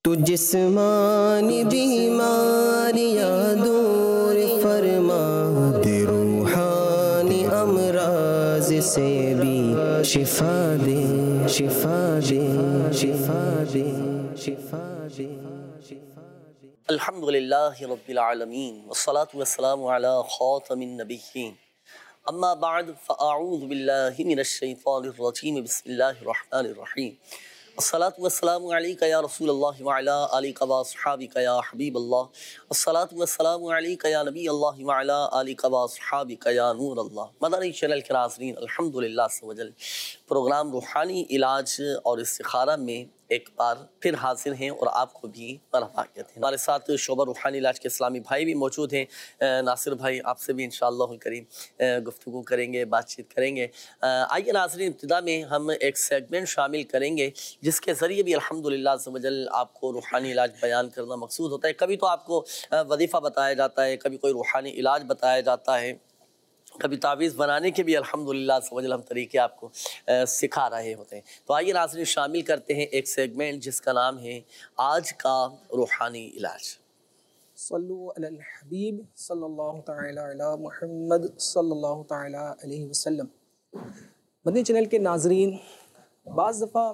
تو جسمانی بیماریاں دور فرما دے، روحانی امراض سے بھی شفا دے، شفا دے، شفا دے، شفا دے، شفا دے۔ الحمدللہ رب العالمین والصلاة والسلام علی خاتم النبیین، اما بعد فاعوذ باللہ من الشیطان الرجیم، بسم اللہ الرحمن الرحیم۔ الصلاة والسلام علیکہ یا رسول اللہ وعلی آلکہ واصحابکہ یا حبیب اللہ، الصلاة والسلام علیکہ یا نبی اللہ وعلی آلکہ واصحابکہ یا نور اللہ۔ مدنی چینل کے ناظرین، الحمدللہ عز و جل پروگرام روحانی علاج اور استخارہ میں ایک بار پھر حاضر ہیں اور آپ کو بھی مرحبا کہتے ہیں۔ ہمارے ساتھ شعبہ روحانی علاج کے اسلامی بھائی بھی موجود ہیں۔ ناصر بھائی، آپ سے بھی انشاءاللہ الکریم گفتگو کریں گے، بات چیت کریں گے۔ آئیے ناظرین، ابتدا میں ہم ایک سیگمنٹ شامل کریں گے جس کے ذریعے بھی الحمدللہ عز و جل آپ کو روحانی علاج بیان کرنا مقصود ہوتا ہے۔ کبھی تو آپ کو وظیفہ بتایا جاتا ہے، کبھی کوئی روحانی علاج بتایا جاتا ہے، کبھی تعویذ بنانے کے بھی الحمدللہ عز و جل ہم طریقے آپ کو سکھا رہے ہوتے ہیں۔ تو آئیے ناظرین شامل کرتے ہیں ایک سیگمنٹ جس کا نام ہے آج کا روحانی علاج۔ صلو علی الحبیب صلی اللہ تعالی علی محمد صلی اللہ تعالی علیہ وسلم۔ مدنی چینل کے ناظرین، بعض دفعہ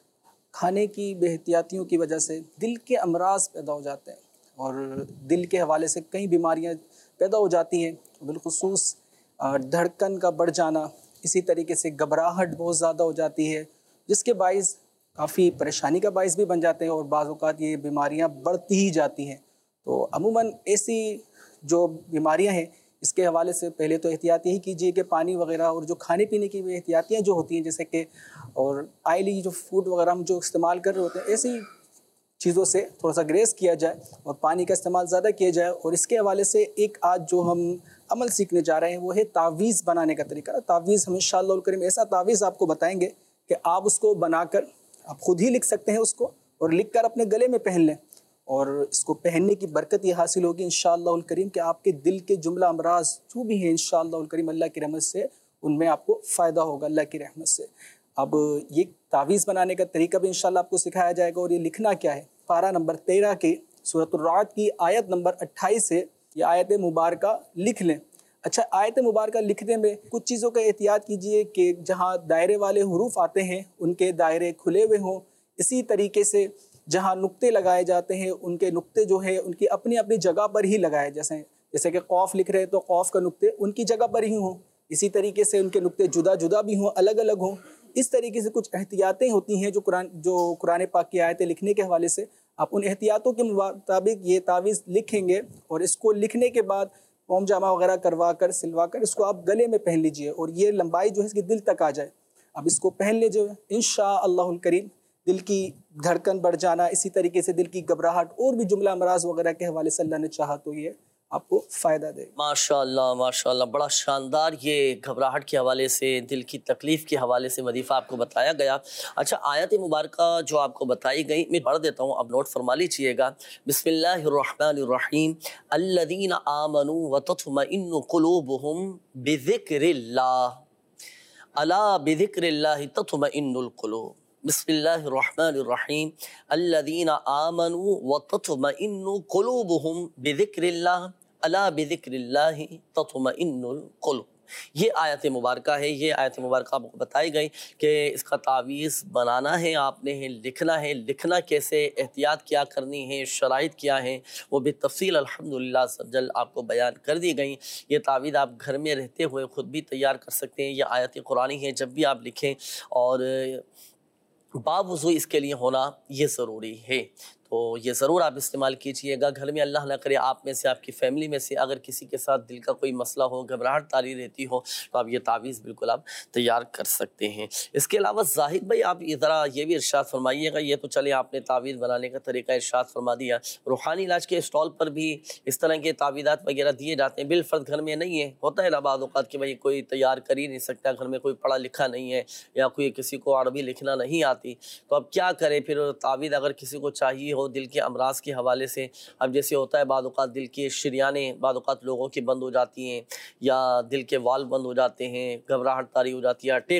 کھانے کی بے احتیاطیوں کی وجہ سے دل کے امراض پیدا ہو جاتے ہیں اور دل کے حوالے سے کئی بیماریاں پیدا ہو جاتی ہیں، بالخصوص دھڑکن کا بڑھ جانا، اسی طریقے سے گھبراہٹ بہت زیادہ ہو جاتی ہے، جس کے باعث کافی پریشانی کا باعث بھی بن جاتے ہیں اور بعض اوقات یہ بیماریاں بڑھتی ہی جاتی ہیں۔ تو عموماً ایسی جو بیماریاں ہیں اس کے حوالے سے پہلے تو احتیاط یہی کیجیے کہ پانی وغیرہ اور جو کھانے پینے کی احتیاطیاں جو ہوتی ہیں، جیسے کہ اور آئلی جو فوڈ وغیرہ ہم جو استعمال کر رہے ہوتے ہیں، ایسی چیزوں سے تھوڑا سا گریز کیا جائے اور پانی کا استعمال زیادہ کیا جائے۔ اور اس کے حوالے سے ایک آج جو ہم عمل سیکھنے جا رہے ہیں وہ ہے تعویذ بنانے کا طریقہ۔ تعویذ ہم انشاءاللہ الکریم ایسا تعویذ آپ کو بتائیں گے کہ آپ اس کو بنا کر آپ خود ہی لکھ سکتے ہیں اس کو، اور لکھ کر اپنے گلے میں پہن لیں، اور اس کو پہننے کی برکت یہ حاصل ہوگی انشاءاللہ الکریم کہ آپ کے دل کے جملہ امراض جو بھی ہیں انشاءاللہ الکریم اللہ کی رحمت سے ان میں آپ کو فائدہ ہوگا اللہ کی رحمت سے۔ اب یہ تعویذ بنانے کا طریقہ بھی انشاءاللہ آپ کو سکھایا جائے گا، اور یہ لکھنا کیا ہے۔ پارہ نمبر 13 کے سورۃ الرعد کی آیت نمبر 28 سے یہ آیت مبارکہ لکھ لیں۔ اچھا، آیت مبارکہ لکھنے میں کچھ چیزوں کا احتیاط کیجئے کہ جہاں دائرے والے حروف آتے ہیں ان کے دائرے کھلے ہوئے ہوں، اسی طریقے سے جہاں نقطے لگائے جاتے ہیں ان کے نقطے جو ہے ان کی اپنی اپنی جگہ پر ہی لگائے، جیسے کہ قوف لکھ رہے تو قوف کا نقطے ان کی جگہ پر ہی ہوں، اسی طریقے سے ان کے نقطے جدا جدا بھی ہوں، الگ الگ ہوں۔ اس طریقے سے کچھ احتیاطیں ہوتی ہیں جو قرآن پاک کی آیتیں لکھنے کے حوالے سے آپ ان احتیاطوں کے مطابق یہ تعویذ لکھیں گے، اور اس کو لکھنے کے بعد قوم جامہ وغیرہ کروا کر سلوا کر اس کو آپ گلے میں پہن لیجئے، اور یہ لمبائی جو ہے اس کی دل تک آ جائے۔ اب اس کو پہن لیجئے انشاءاللہ الکریم دل کی دھڑکن بڑھ جانا، اسی طریقے سے دل کی گھبراہٹ اور بھی جملہ امراض وغیرہ کے حوالے سے اللہ نے چاہا تو یہ آپ کو فائدہ دے۔ ماشاءاللہ ماشاءاللہ، بڑا شاندار یہ گھبراہٹ کے حوالے سے، دل کی تکلیف کے حوالے سے وظیفہ آپ کو بتایا گیا۔ اچھا، آیت مبارکہ جو آپ کو بتائی گئی میں پڑھ دیتا ہوں، اب نوٹ فرما لیجئے گا۔ بسم اللہ الرحمن الرحیم، الذین آمنوا وتطمئن قلوبہم بذکر اللہ، الا بذکر اللہ تطمئن القلوب۔ بسم اللہ الرحمن الرحیم، الذین آمنوا وتطمئن قلوبہم بذکر اللہ، الا بذکر اللہ تطمئن القلوب۔ یہ آیت مبارکہ ہے، یہ آیت مبارکہ آپ کو بتائی گئی کہ اس کا تعویذ بنانا ہے، آپ نے لکھنا ہے، لکھنا کیسے، احتیاط کیا کرنی ہے، شرائط کیا ہیں، وہ بالتفصیل الحمدللہ سجل آپ کو بیان کر دی گئی۔ یہ تعویذ آپ گھر میں رہتے ہوئے خود بھی تیار کر سکتے ہیں، یہ آیت قرآنی ہے، جب بھی آپ لکھیں، اور باوضو اس کے لیے ہونا یہ ضروری ہے، تو یہ ضرور آپ استعمال کیجئے گا۔ گھر میں اللہ نہ کرے آپ میں سے، آپ کی فیملی میں سے اگر کسی کے ساتھ دل کا کوئی مسئلہ ہو، گھبراہٹ طاری رہتی ہو، تو آپ یہ تعویذ بالکل آپ تیار کر سکتے ہیں۔ اس کے علاوہ زاہد بھائی، آپ ذرا یہ بھی ارشاد فرمائیے گا، یہ تو چلے آپ نے تعویذ بنانے کا طریقہ ارشاد فرما دیا، روحانی علاج کے اسٹال پر بھی اس طرح کے تعویذات وغیرہ دیے جاتے ہیں، بالفرض گھر میں نہیں ہے، ہوتا ہے نا بعض اوقات کہ بھائی کوئی تیار کر ہی نہیں سکتا، گھر میں کوئی پڑھا لکھا نہیں ہے، یا کوئی کسی کو عربی لکھنا نہیں آتی، تو اب کیا کرے پھر؟ تعویذ اگر کسی کو چاہیے ہو دل کے امراض کے حوالے سے، اب جیسے ہوتا ہے بعض اوقات دل کی شریانیں بعض اوقات لوگوں کی بند ہو جاتی ہیں، یا دل کے وال بند ہو جاتے ہیں، گھبراہٹ طاری ہو جاتی ہے، اٹیک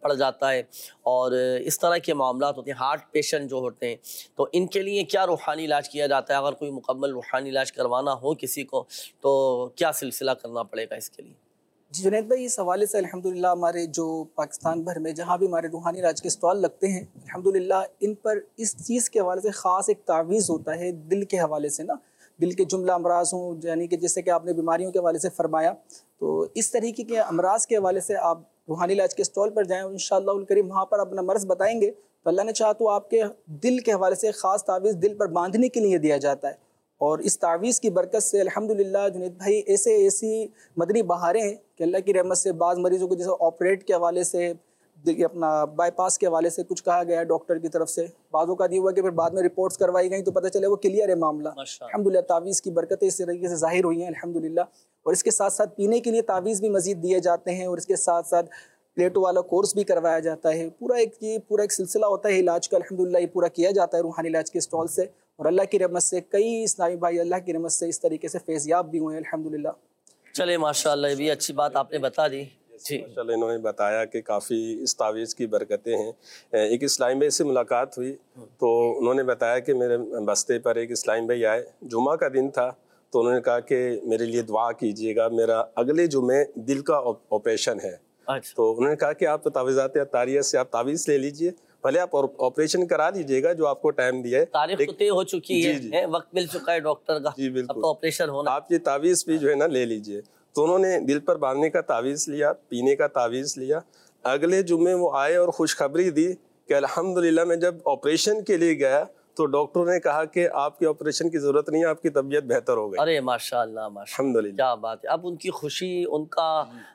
پڑ جاتا ہے اور اس طرح کے معاملات ہوتے ہیں، ہارٹ پیشنٹ جو ہوتے ہیں، تو ان کے لیے کیا روحانی علاج کیا جاتا ہے؟ اگر کوئی مکمل روحانی علاج کروانا ہو کسی کو تو کیا سلسلہ کرنا پڑے گا اس کے لیے؟ جی جنید بھائی، اس حوالے سے الحمدللہ ہمارے جو پاکستان بھر میں جہاں بھی ہمارے روحانی علاج کے اسٹال لگتے ہیں، الحمدللہ ان پر اس چیز کے حوالے سے خاص ایک تعویذ ہوتا ہے دل کے حوالے سے نا، دل کے جملہ امراض ہوں، یعنی کہ جیسے کہ آپ نے بیماریوں کے حوالے سے فرمایا، تو اس طریقے کے امراض کے حوالے سے آپ روحانی علاج کے اسٹال پر جائیں اور انشاءاللہ الکریم وہاں پر اپنا مرض بتائیں گے تو اللہ نے چاہا تو آپ کے دل کے حوالے سے خاص تعویذ دل پر باندھنے کے لیے دیا جاتا ہے، اور اس تعویذ کی برکت سے الحمدللہ جنید بھائی ایسی مدنی بہاریں ہیں کہ اللہ کی رحمت سے بعض مریضوں کو جیسے آپریٹ کے حوالے سے اپنا بائی پاس کے حوالے سے کچھ کہا گیا ہے ڈاکٹر کی طرف سے، بعضوں کا یہ ہوا کہ پھر بعد میں رپورٹس کروائی گئیں تو پتہ چلے وہ کلیئر ہے معاملہ، الحمدللہ تعویذ کی برکتیں اس طریقے سے ظاہر ہوئی ہیں الحمدللہ۔ اور اس کے ساتھ ساتھ پینے کے لیے تعویذ بھی مزید دیے جاتے ہیں، اور اس کے ساتھ ساتھ پلیٹو والا کورس بھی کروایا جاتا ہے، پورا ایک سلسلہ ہوتا ہے علاج کا، الحمدللہ یہ پورا کیا جاتا ہے روحانی علاج کے اسٹال سے، اور اللہ کی رحمت سے کئی اسلامی بھائی اللہ کی رحمت سے اس طریقے سے فیضیاب بھی ہوئے ہیں الحمدللہ۔ چلے ماشاءاللہ، یہ بھی اچھی بات آپ نے بتا دی۔ جی ماشاءاللہ، انہوں نے بتایا کہ کافی اس تعویذ کی برکتیں ہیں۔ ایک اسلام بھائی سے ملاقات ہوئی تو انہوں نے بتایا کہ میرے بستے پر ایک اسلام بھائی آئے، جمعہ کا دن تھا، تو انہوں نے کہا کہ میرے لیے دعا کیجیے گا، میرا اگلے جمعے دل کا آپریشن ہے۔ تو انہوں نے کہا کہ آپ تعویذات اطاریہ سے آپ تعویذ لے لیجئے، بھلے آپ آپریشن کرا لیجئے گا جو آپ کو ٹائم دیا ہے، تاریخ تو طے ہو چکی ہے، وقت مل چکا ہے ڈاکٹر کا، جی اب بالکل، تو آپریشن ہونا، آپ یہ تعویذ بھی جو ہے نا لے لیجئے۔ تو انہوں نے دل پر باندھنے کا تعویذ لیا، پینے کا تعویذ لیا، اگلے جمعے وہ آئے اور خوشخبری دی کہ الحمدللہ میں جب آپریشن کے لیے گیا تو ڈاکٹر نے کہا کہ آپ کے آپریشن کی ضرورت نہیں ہے، آپ کی طبیعت بہتر ہو گئی۔ ارے ماشاءاللہ ماشاءاللہ، الحمدللہ، کیا بات ہے۔ اب ان کی خوشی، ان کا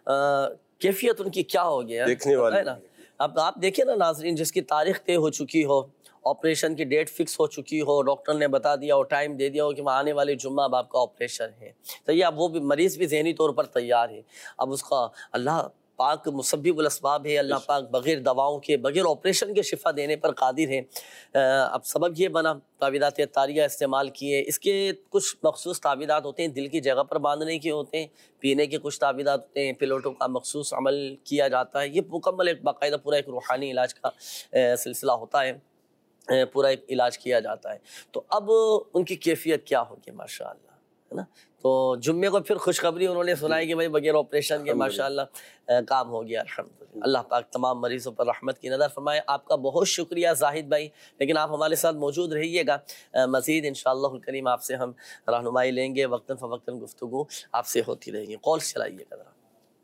کیفیت ان کی کیا ہو گیا دیکھنے والے ہے نا۔ اب آپ دیکھیں نا ناظرین، جس کی تاریخ طے ہو چکی ہو، آپریشن کی ڈیٹ فکس ہو چکی ہو، ڈاکٹر نے بتا دیا اور ٹائم دے دیا ہو کہ آنے والے جمعہ اب آپ کا آپریشن ہے، تو یہ اب وہ بھی مریض بھی ذہنی طور پر تیار ہے، اب اس کا اللہ پاک مسبب الاسباب ہے، اللہ پاک بغیر دواؤں کے، بغیر آپریشن کے شفا دینے پر قادر ہے۔ اب سبب یہ بنا تعویذات اطاریہ استعمال کیے، اس کے کچھ مخصوص تعویذات ہوتے ہیں دل کی جگہ پر باندھنے کے ہوتے ہیں، پینے کے کچھ تعویذات ہوتے ہیں، پلیٹوں کا مخصوص عمل کیا جاتا ہے، یہ مکمل ایک باقاعدہ پورا ایک روحانی علاج کا سلسلہ ہوتا ہے، پورا ایک علاج کیا جاتا ہے۔ تو اب ان کی کیفیت کیا ہوگی ماشاءاللہ، ہے نا۔ تو جمعے کو پھر خوشخبری انہوں نے سنائی کہ بھائی بغیر آپریشن کے ماشاءاللہ کام ہو گیا، الحمدللہ۔ اللہ پاک تمام مریضوں پر رحمت کی نظر فرمائے۔ آپ کا بہت شکریہ زاہد بھائی، لیکن آپ ہمارے ساتھ موجود رہیے گا، مزید انشاءاللہ الکریم آپ سے ہم رہنمائی لیں گے، وقتاً فوقتاً گفتگو آپ سے ہوتی رہے گی۔ کال چلائیے گا ذرا۔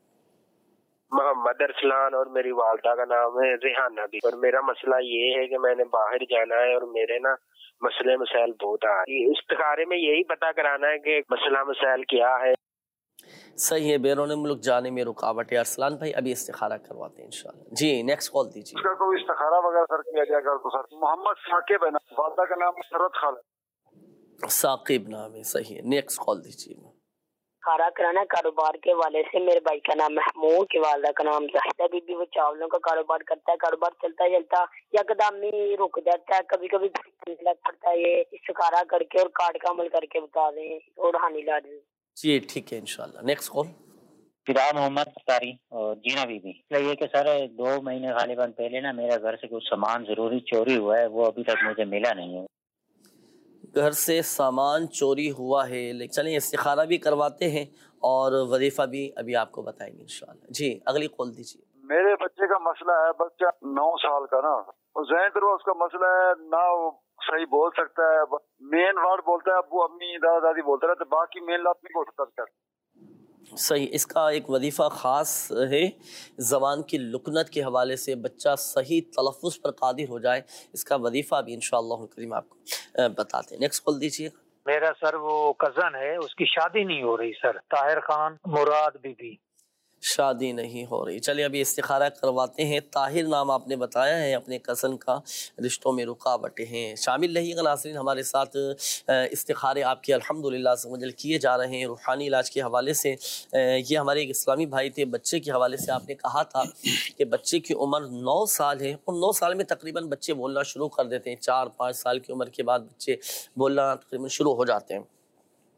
محمد ارسلان اور میری والدہ کا نام ہے ریحانہ بھی، اور میرا مسئلہ یہ ہے کہ میں نے باہر جانا ہے اور میرے نا مسئلے مسائل بہت آ رہی ہے، استخارے میں یہی پتہ کرانا ہے کہ مسئلہ مسائل کیا ہے۔ صحیح ہے، بیرون ملک جانے میں رکاوٹ ہے۔ ارسلان بھائی ابھی استخارہ کرواتے ہیں انشاءاللہ۔ جی نیکسٹ کال دیجیے۔ اس کا کوئی استخارہ وغیرہ سر کیا جائے گا تو سر محمد ثاقب ہے نا، والدہ کا نام مسرت خالد۔ ثاقب نام ہے، صحیح ہے، نیکسٹ کال دیجیے۔ کھارا کرانا کاروبار کے حوالے سے، میرے بھائی کا نام محمود، کے والدہ کا نام زاہدہ بی بی، وہ چاولوں کا کاروبار کرتا ہے، کاروبار چلتا چلتا یکدم ہی رک جاتا ہے، کبھی کبھی لگ پڑتا ہے، یہ استخارہ کر کے اور کارڈ کا عمل کر کے بتا دیں اور روحانی علاج۔ جی ٹھیک ہے انشاءاللہ، نیکسٹ کال۔ فدا محمد ستاری اور جینا بی بی۔ یہ کہ سر 2 مہینے غالباً پہلے نا میرا گھر سے کچھ سامان ضروری چوری ہوا ہے، وہ ابھی تک مجھے ملا نہیں ہے۔ گھر سے سامان چوری ہوا ہے، لیکن چلیں استخارہ بھی کرواتے ہیں اور وظیفہ بھی ابھی آپ کو بتائیں گے انشاءاللہ۔ جی اگلی کال دیجیے۔ میرے بچے کا مسئلہ ہے، بچہ 9 سال کا نا، ذہن کرو اس کا مسئلہ ہے نہ وہ صحیح بول سکتا ہے، مین ورڈ بولتا ہے ابو امی دادا دادی بولتا رہتا ہے، باقی مین لفظ نہیں بول سکتا۔ صحیح، اس کا ایک وظیفہ خاص ہے، زبان کی لکنت کے حوالے سے بچہ صحیح تلفظ پر قادر ہو جائے، اس کا وظیفہ بھی انشاءاللہ الکریم آپ کو بتاتے ہیں۔ نیکسٹ کال دیجیے۔ میرا سر وہ کزن ہے، اس کی شادی نہیں ہو رہی سر، طاہر خان مراد بی بی۔ شادی نہیں ہو رہی، چلیے ابھی استخارہ کرواتے ہیں۔ طاہر نام آپ نے بتایا ہے اپنے کزن کا، رشتوں میں رکاوٹیں ہیں، شامل رہیے گا ناظرین ہمارے ساتھ۔ استخارے آپ کے الحمدللہ سے کیے جا رہے ہیں روحانی علاج کے حوالے سے۔ یہ ہمارے ایک اسلامی بھائی تھے، بچے کے حوالے سے آپ نے کہا تھا کہ بچے کی عمر 9 سال ہے، اور 9 سال میں تقریباً بچے بولنا شروع کر دیتے ہیں، 4-5 سال کی عمر کے بعد بچے بولنا تقریباً شروع ہو جاتے ہیں۔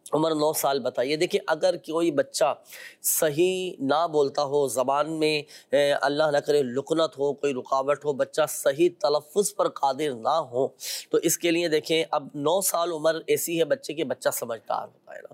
عمر 9 سال بتائیے. دیکھیں اگر کوئی بچہ صحیح نہ بولتا ہو، زبان میں اللہ نہ کرے لکنت ہو، کوئی رکاوٹ ہو، بچہ صحیح تلفظ پر قادر نہ ہو، تو اس کے لیے دیکھیں اب 9 سال عمر ایسی ہے بچے کے، بچہ سمجھدار ہوتا ہے نا.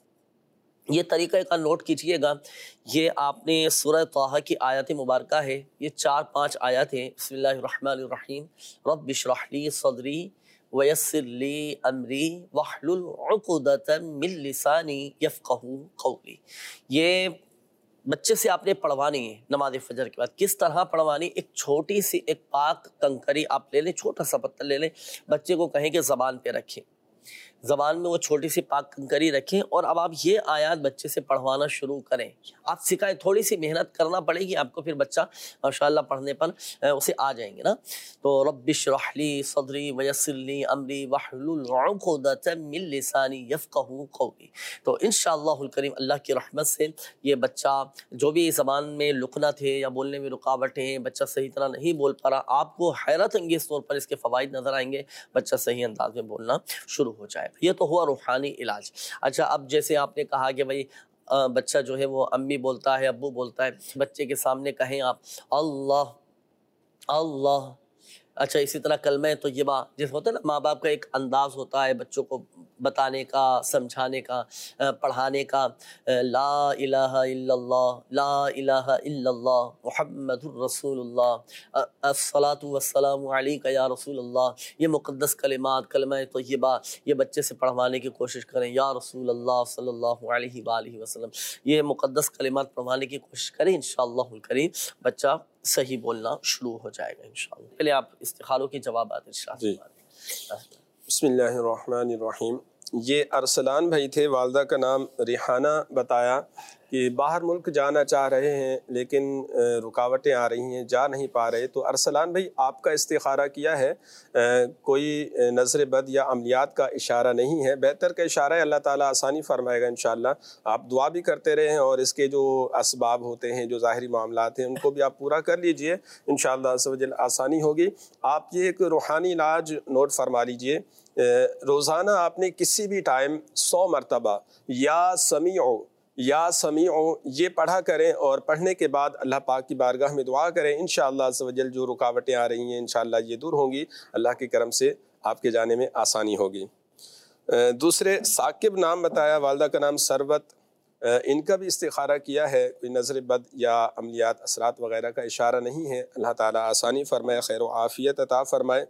یہ طریقہ کا نوٹ کیجئے گا. یہ آپ نے سورہ طٰہٰ کی آیت مبارکہ ہے، یہ 4-5 آیات ہیں. بسم اللہ الرحمن الرحیم. رب اشرح لی صدری ویسر لی امری واحلل عقدۃ من لسانی یفقہوا قولی. یہ بچے سے آپ نے پڑھوانی ہے نماز فجر کے بعد. کس طرح پڑھوانی؟ ایک چھوٹی سی ایک پاک کنکری آپ لے لیں، چھوٹا سا پتھر لے لیں، بچے کو کہیں کہ زبان پہ رکھیں، زبان میں وہ چھوٹی سی پاک کنکری رکھیں، اور اب آپ یہ آیات بچے سے پڑھوانا شروع کریں. آپ سکھائیں، تھوڑی سی محنت کرنا پڑے گی آپ کو، پھر بچہ ماشاءاللہ پڑھنے پر اسے آ جائیں گے نا. تو رب اشرح لی صدری ویسر لی امری واحلل عقدۃ من لسانی یفقہوا قولی. تو انشاءاللہ الکریم اللہ کی رحمت سے یہ بچہ جو بھی زبان میں لکنت ہے یا بولنے میں رکاوٹیں ہیں، بچہ صحیح طرح نہیں بول پا رہا، آپ کو حیرت انگیز طور پر اس کے فوائد نظر آئیں گے. بچہ صحیح انداز میں بولنا شروع ہو جائے. یہ تو ہوا روحانی علاج. اچھا اب جیسے آپ نے کہا کہ بھائی بچہ جو ہے وہ امی بولتا ہے، ابو بولتا ہے، بچے کے سامنے کہیں آپ اللہ اللہ. اچھا اسی طرح کلمہ طیبہ جیسے ہوتا ہے نا، ماں باپ کا ایک انداز ہوتا ہے بچوں کو بتانے کا، سمجھانے کا، پڑھانے کا. لا الہ الا اللہ، لا الہ الا اللہ محمد الرسول اللہ، الصلاۃ والسلام علیک یا رسول اللہ. یہ مقدس کلمات، کلمہ طیبہ، یہ بچے سے پڑھوانے کی کوشش کریں. یا رسول اللہ صلی اللہ علیہ وآلہ وسلم، یہ مقدس کلمات پڑھوانے کی کوشش کریں. انشاءاللہ الکریم بچہ صحیح بولنا شروع ہو جائے گا انشاءاللہ. پہلے آپ استخاروں کے جوابات ارشاد فرمائیں. بسم اللہ الرحمن الرحیم. یہ ارسلان بھائی تھے، والدہ کا نام ریحانہ بتایا کہ باہر ملک جانا چاہ رہے ہیں لیکن رکاوٹیں آ رہی ہیں، جا نہیں پا رہے. تو ارسلان بھائی آپ کا استخارہ کیا ہے، کوئی نظر بد یا عملیات کا اشارہ نہیں ہے، بہتر کا اشارہ ہے. اللہ تعالیٰ آسانی فرمائے گا انشاءاللہ. آپ دعا بھی کرتے رہیں اور اس کے جو اسباب ہوتے ہیں، جو ظاہری معاملات ہیں، ان کو بھی آپ پورا کر لیجئے، انشاءاللہ عز و جل آسانی ہوگی. آپ یہ ایک روحانی علاج نوٹ فرما لیجئے. روزانہ آپ نے کسی بھی ٹائم 100 مرتبہ یا سمیع یہ پڑھا کریں، اور پڑھنے کے بعد اللہ پاک کی بارگاہ میں دعا کریں. انشاءاللہ عز و جل جو رکاوٹیں آ رہی ہیں انشاءاللہ یہ دور ہوں گی، اللہ کے کرم سے آپ کے جانے میں آسانی ہوگی. دوسرے ثاقب نام بتایا، والدہ کا نام ثروت، ان کا بھی استخارہ کیا ہے. کوئی نظر بد یا عملیات اثرات وغیرہ کا اشارہ نہیں ہے. اللہ تعالیٰ آسانی فرمائے، خیر و عافیت عطا فرمائے.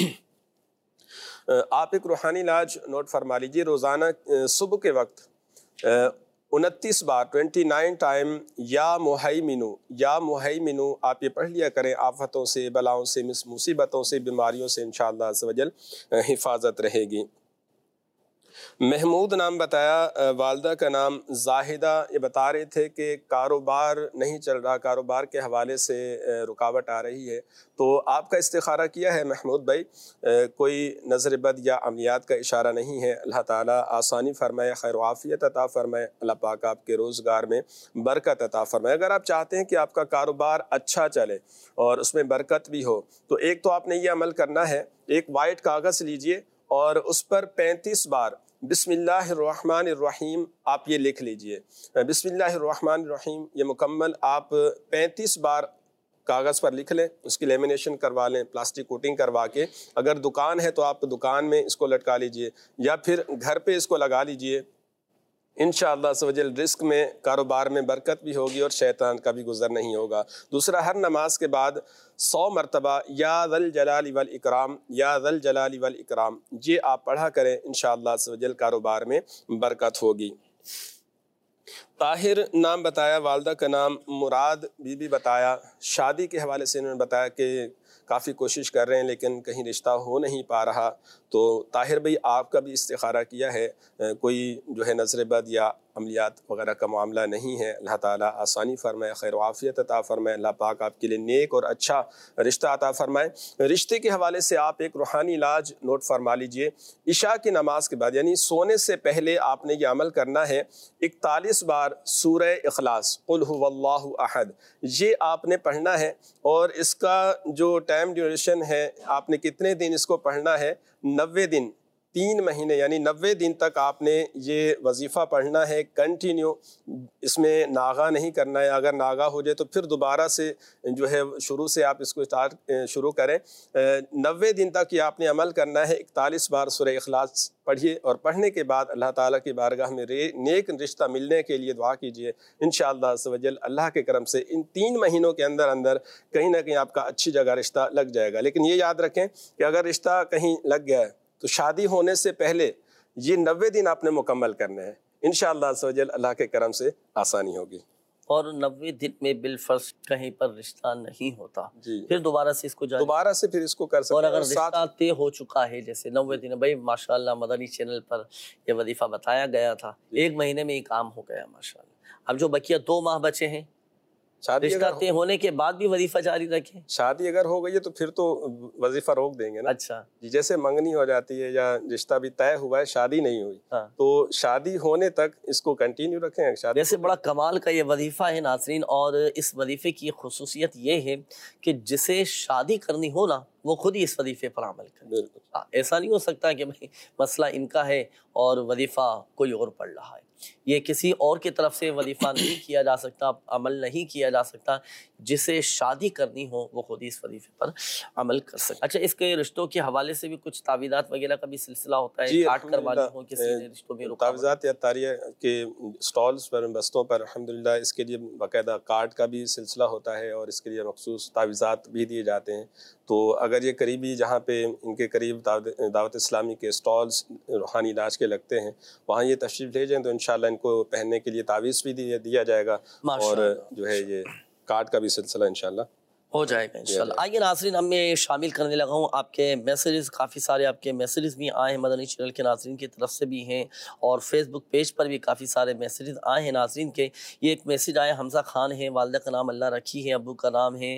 آپ ایک روحانی علاج نوٹ فرما لیجیے. روزانہ صبح کے وقت 29 بار 29 ٹائم یا مہیمنو آپ یہ پڑھ لیا کریں. آفتوں سے، بلاؤں سے، مصیبتوں سے، بیماریوں سے انشاءاللہ عز و جل حفاظت رہے گی. محمود نام بتایا، والدہ کا نام زاہدہ. یہ بتا رہے تھے کہ کاروبار نہیں چل رہا، کاروبار کے حوالے سے رکاوٹ آ رہی ہے. تو آپ کا استخارہ کیا ہے محمود بھائی، کوئی نظر بد یا عملیات کا اشارہ نہیں ہے. اللہ تعالیٰ آسانی فرمائے، خیر و عافیت عطا فرمائے. اللہ پاک آپ کے روزگار میں برکت عطا فرمائے. اگر آپ چاہتے ہیں کہ آپ کا کاروبار اچھا چلے اور اس میں برکت بھی ہو، تو ایک تو آپ نے یہ عمل کرنا ہے، ایک وائٹ کاغذ لیجئے اور اس پر 35 بار بسم اللہ الرحمن الرحیم آپ یہ لکھ لیجئے. بسم اللہ الرحمن الرحیم یہ مکمل آپ 35 بار کاغذ پر لکھ لیں، اس کی لیمینیشن کروا لیں، پلاسٹک کوٹنگ کروا کے. اگر دکان ہے تو آپ دکان میں اس کو لٹکا لیجئے یا پھر گھر پہ اس کو لگا لیجئے. انشاءاللہ عز و جل رزق میں، کاروبار میں برکت بھی ہوگی اور شیطان کا بھی گزر نہیں ہوگا. دوسرا، ہر نماز کے بعد 100 مرتبہ یا ذا الجلال والاکرام، یا ذا الجلال والاکرام یہ آپ پڑھا کریں. انشاءاللہ عز و جل کاروبار میں برکت ہوگی. طاہر نام بتایا، والدہ کا نام مراد بی بی بتایا. شادی کے حوالے سے انہوں نے بتایا کہ کافی کوشش کر رہے ہیں لیکن کہیں رشتہ ہو نہیں پا رہا. تو طاہر بھائی آپ کا بھی استخارہ کیا ہے، کوئی جو ہے نظر بد یا عملیات وغیرہ کا معاملہ نہیں ہے. اللہ تعالیٰ آسانی فرمائے، خیر و عافیت عطا فرمائے. اللہ پاک آپ کے لیے نیک اور اچھا رشتہ عطا فرمائے. رشتے کے حوالے سے آپ ایک روحانی علاج نوٹ فرما لیجئے. عشاء کی نماز کے بعد یعنی سونے سے پہلے آپ نے یہ عمل کرنا ہے. 41 بار سورہ اخلاص، قل هو اللہ احد، یہ آپ نے پڑھنا ہے. اور اس کا جو ٹائم ڈیوریشن ہے، آپ نے کتنے دن اس کو پڑھنا ہے، 90 دن. 3 مہینے یعنی 90 دن تک آپ نے یہ وظیفہ پڑھنا ہے کنٹینیو، اس میں ناغہ نہیں کرنا ہے. اگر ناغہ ہو جائے تو پھر دوبارہ سے جو ہے شروع سے آپ اس کو شروع کریں. 90 دن تک یہ آپ نے عمل کرنا ہے. 41 بار سورہ اخلاص پڑھیے اور پڑھنے کے بعد اللہ تعالیٰ کی بارگاہ میں نیک رشتہ ملنے کے لیے دعا کیجیے. انشاءاللہ عز و جل اللہ کے کرم سے ان 3 مہینوں کے اندر کہیں نہ کہیں آپ کا اچھی جگہ رشتہ لگ جائے گا. لیکن یہ یاد رکھیں کہ اگر رشتہ کہیں لگ گیا ہے تو شادی ہونے سے پہلے یہ 90 دن آپ نے مکمل کرنے ہیں. انشاءاللہ عز و جل اللہ کے کرم سے آسانی ہوگی. اور 90 دن میں بالفرض کہیں پر رشتہ نہیں ہوتا جی پھر دوبارہ سے اس کو دوبارہ سے پھر اس کو کر سکتے اور ہیں. اگر رشتہ طے ہو چکا ہے جیسے 90 دن بھائی ماشاءاللہ مدنی چینل پر یہ وظیفہ بتایا گیا تھا، 1 مہینے میں یہ کام ہو گیا ماشاءاللہ. اب جو بقیہ 2 ماہ بچے ہیں شادی رشتہ اگر طے ہونے کے بعد بھی وظیفہ جاری رکھیں. شادی اگر ہو گئی ہے تو پھر تو وظیفہ روک دیں گے نا. اچھا جی جیسے منگنی ہو جاتی ہے یا رشتہ بھی طے ہوا ہے شادی نہیں ہوئی ہاں. تو شادی ہونے تک اس کو کنٹینیو رکھیں. شادی ویسے بڑا کمال کا یہ وظیفہ ہے ناظرین، اور اس وظیفے کی خصوصیت یہ ہے کہ جسے شادی کرنی ہو نا وہ خود ہی اس وظیفے پر عمل کرے. بالکل ایسا نہیں ہو سکتا کہ بھائی مسئلہ ان کا ہے اور وظیفہ کوئی اور پڑھ رہا ہے. یہ کسی اور کی طرف سے وظیفہ نہیں کیا جا سکتا، عمل نہیں کیا جا سکتا. جسے شادی کرنی ہو وہ خود ہی اس وظیفے پر عمل کر سکتا. اچھا اس کے رشتوں کے حوالے سے بھی کچھ تعویذات وغیرہ کا بھی سلسلہ ہوتا ہے؟ کاٹ کروانی ہو کسی نے رشتوں میں تعویذات یا تاریہ کے سٹالز پر بستوں پر الحمدللہ اس کے لیے باقاعدہ کارڈ کا بھی سلسلہ ہوتا ہے اور اس کے لیے مخصوص تعویذات بھی دیے جاتے ہیں. تو اگر یہ قریبی جہاں پہ ان کے قریب دعوت اسلامی کے سٹالز روحانی علاج کے لگتے ہیں وہاں یہ تشریف لے جائیں تو انشاءاللہ ان کو پہننے کے لیے تعویذ بھی دیا جائے گا اور جو ہے یہ کارڈ کا بھی سلسلہ انشاءاللہ ہو جائے گا انشاءاللہ. آئیے ناظرین اب میں شامل کرنے لگا ہوں آپ کے میسیجز. کافی سارے آپ کے میسیجز بھی آئے ہیں مدنی چینل کے ناظرین کی طرف سے بھی ہیں اور فیس بک پیج پر بھی کافی سارے میسیجز آئے ہیں ناظرین کے. یہ ایک میسیج آیا حمزہ خان ہے، والدہ کا نام اللہ رکھی ہے، ابو کا نام ہے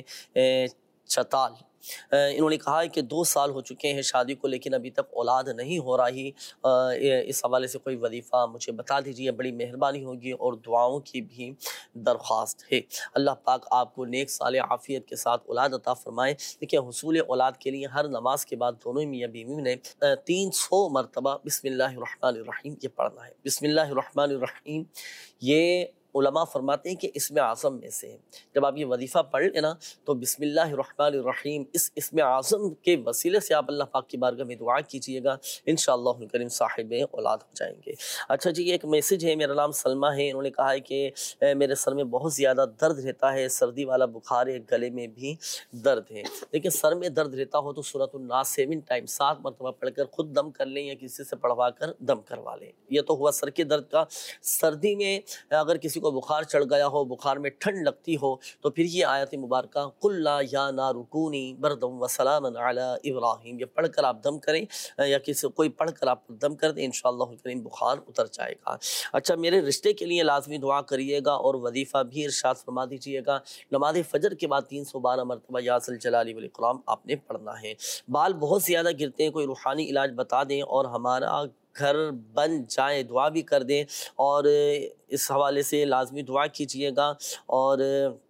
چتال. انہوں نے کہا ہے کہ 2 سال ہو چکے ہیں شادی کو لیکن ابھی تک اولاد نہیں ہو رہی. اس حوالے سے کوئی وظیفہ مجھے بتا دیجیے، بڑی مہربانی ہوگی اور دعاؤں کی بھی درخواست ہے. اللہ پاک آپ کو نیک صالح عافیت کے ساتھ اولاد عطا فرمائے. دیکھیں حصول اولاد کے لیے ہر نماز کے بعد دونوں میاں بیوی نے 300 مرتبہ بسم اللہ الرحمن الرحیم یہ پڑھنا ہے. بسم اللہ الرحمن الرحیم یہ علماء فرماتے ہیں کہ اسم اعظم میں سے ہے. جب آپ یہ وظیفہ پڑھ لیں نا تو بسم اللہ الرحمن الرحیم اس اسم اعظم کے وسیلے سے آپ اللہ پاک کی بارگاہ میں دعا کیجئے گا، انشاءاللہ کریم صاحب اولاد ہو جائیں گے. اچھا جی ایک میسیج ہے، میرا نام سلمہ ہے. انہوں نے کہا ہے کہ میرے سر میں بہت زیادہ درد رہتا ہے، سردی والا بخار ہے، گلے میں بھی درد ہے. لیکن سر میں درد رہتا ہو تو سورۃ الناس 7 ٹائم 7 مرتبہ پڑھ کر خود دم کر لیں یا کسی سے پڑھوا کر دم کروا لیں. یہ تو ہوا سر کے درد کا. سردی میں اگر کسی کو بخار چڑھ گیا ہو، بخار میں ٹھنڈ لگتی ہو تو پھر یہ آیت مبارکہ قل لا یا نار کونی بردا وسلاما علی ابراہیم یہ پڑھ کر آپ دم کریں یا کسی کوئی پڑھ کر آپ دم کر دیں، انشاءاللہ کریم بخار اتر جائے گا. اچھا میرے رشتے کے لیے لازمی دعا کریے گا اور وظیفہ بھی ارشاد فرما دیجیے گا. نماز فجر کے بعد 312 مرتبہ یا ذل جلال والاکرام آپ نے پڑھنا ہے. بال بہت زیادہ گرتے ہیں، کوئی روحانی علاج بتا دیں اور ہمارا گھر بن جائے دعا بھی کر دیں اور اس حوالے سے لازمی دعا کیجئے گا. اور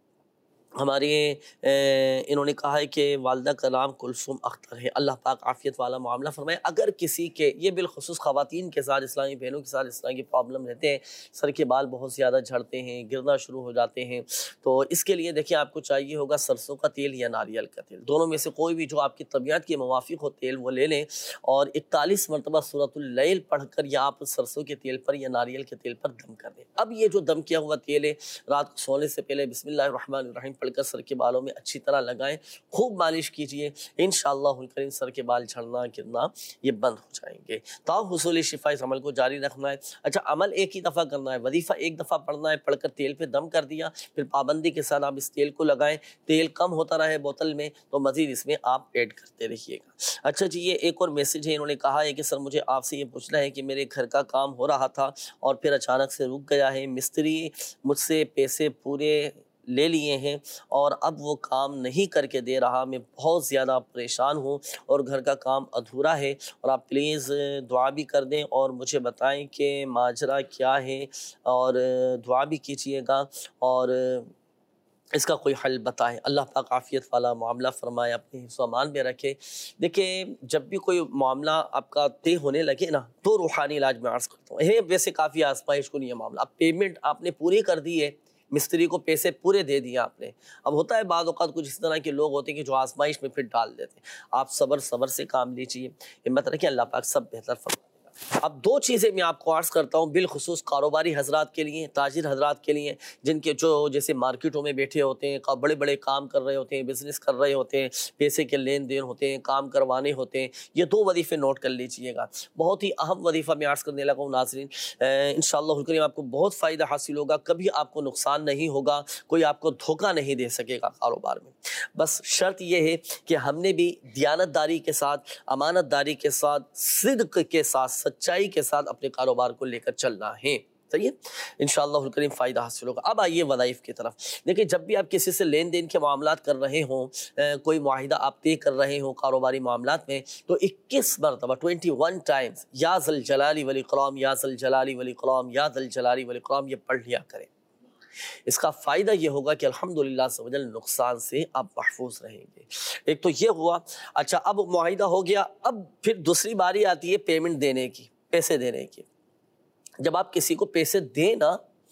ہمارے انہوں نے کہا ہے کہ والدہ کا نام کلثوم اختر ہے. اللہ پاک عافیت والا معاملہ فرمائے. اگر کسی کے یہ بالخصوص خواتین کے ساتھ اسلامی بہنوں کے ساتھ اس طرح کی پرابلم رہتے ہیں، سر کے بال بہت زیادہ جھڑتے ہیں، گرنا شروع ہو جاتے ہیں، تو اس کے لیے دیکھیں آپ کو چاہیے ہوگا سرسوں کا تیل یا ناریل کا تیل، دونوں میں سے کوئی بھی جو آپ کی طبیعت کے موافق ہو تیل وہ لے لیں اور 41 مرتبہ سورۃ اللیل پڑھ کر یا آپ سرسوں کے تیل پر یا ناریل کے تیل پر دم کر دیں. اب یہ جو دم کیا ہوا تیل ہے رات کو سونے سے پہلے بسم اللہ الرحمن الرحیم پڑھ کر سر کے بالوں میں اچھی طرح لگائیں، خوب مالش کیجئے، انشاءاللہ کریم سر کے بال جھڑنا گرنا یہ بند ہو جائیں گے. تا حصول شفا اس عمل کو جاری رکھنا ہے. اچھا عمل ایک ہی دفعہ کرنا ہے، وظیفہ ایک دفعہ پڑھنا ہے، پڑھ کر تیل پہ دم کر دیا، پھر پابندی کے ساتھ آپ اس تیل کو لگائیں. تیل کم ہوتا رہے بوتل میں تو مزید اس میں آپ ایڈ کرتے رہیے گا. اچھا جی یہ ایک اور میسج ہے، انہوں نے کہا ہے کہ سر مجھے آپ سے یہ پوچھنا ہے کہ میرے گھر کا کام ہو رہا تھا اور پھر اچانک سے رک گیا ہے، مستری مجھ سے پیسے پورے لے لیے ہیں اور اب وہ کام نہیں کر کے دے رہا. میں بہت زیادہ پریشان ہوں اور گھر کا کام ادھورا ہے اور آپ پلیز دعا بھی کر دیں اور مجھے بتائیں کہ ماجرا کیا ہے اور دعا بھی کیجیے گا. اور اس کا کوئی حل بتائیں. اللہ پاک عافیت والا معاملہ فرمائے، اپنے حفظ و امان میں رکھے. دیکھیں جب بھی کوئی معاملہ آپ کا طے ہونے لگے نا تو روحانی علاج میں عرض کرتا ہوں، یہ ویسے کافی آزمائش کو نہیں ہے معاملہ. اب پیمنٹ آپ نے پوری کر دی ہے، مستری کو پیسے پورے دے دیے آپ نے. اب ہوتا ہے بعض اوقات کچھ اس طرح کے لوگ ہوتے ہیں کہ جو آزمائش میں پھر ڈال دیتے ہیں. آپ صبر سے کام لیجیے، ہمت رکھیں، اللہ پاک سب بہتر فرمائے. اب دو چیزیں میں آپ کو عرض کرتا ہوں بالخصوص کاروباری حضرات کے لیے، تاجر حضرات کے لیے، جن کے جو جیسے مارکیٹوں میں بیٹھے ہوتے ہیں، بڑے بڑے کام کر رہے ہوتے ہیں، بزنس کر رہے ہوتے ہیں، پیسے کے لین دین ہوتے ہیں، کام کروانے ہوتے ہیں. یہ دو وظیفے نوٹ کر لیجئے گا. بہت ہی اہم وظیفہ میں عرض کرنے لگا ہوں ناظرین. انشاءاللہ الکریم آپ کو بہت فائدہ حاصل ہوگا، کبھی آپ کو نقصان نہیں ہوگا، کوئی آپ کو دھوکہ نہیں دے سکے گا کاروبار میں. بس شرط یہ ہے کہ ہم نے بھی دیانت داری کے ساتھ، امانت داری کے ساتھ، صدق کے ساتھ، سچائی کے ساتھ اپنے کاروبار کو لے کر چلنا ہے. صحیح ہے، انشاءاللہ الکریم فائدہ حاصل ہوگا. اب آئیے وظائف کی طرف. دیکھیں جب بھی آپ کسی سے لین دین کے معاملات کر رہے ہوں، کوئی معاہدہ آپ طے کر رہے ہوں کاروباری معاملات میں، تو 21 مرتبہ 21 ٹائمز یا ذل جلالی والاکرام، یا ذل جلالی والاکرام، یا ذل جلالی والاکرام یہ پڑھ لیا کریں. اس کا فائدہ یہ ہوگا کہ الحمدللہ عز و جل نقصان سے آپ محفوظ رہیں گے. ایک تو یہ ہوا. اچھا اب معاہدہ ہو گیا، اب پھر دوسری باری آتی ہے پیمنٹ دینے کی، پیسے دینے کی. جب آپ کسی کو پیسے دیں نا،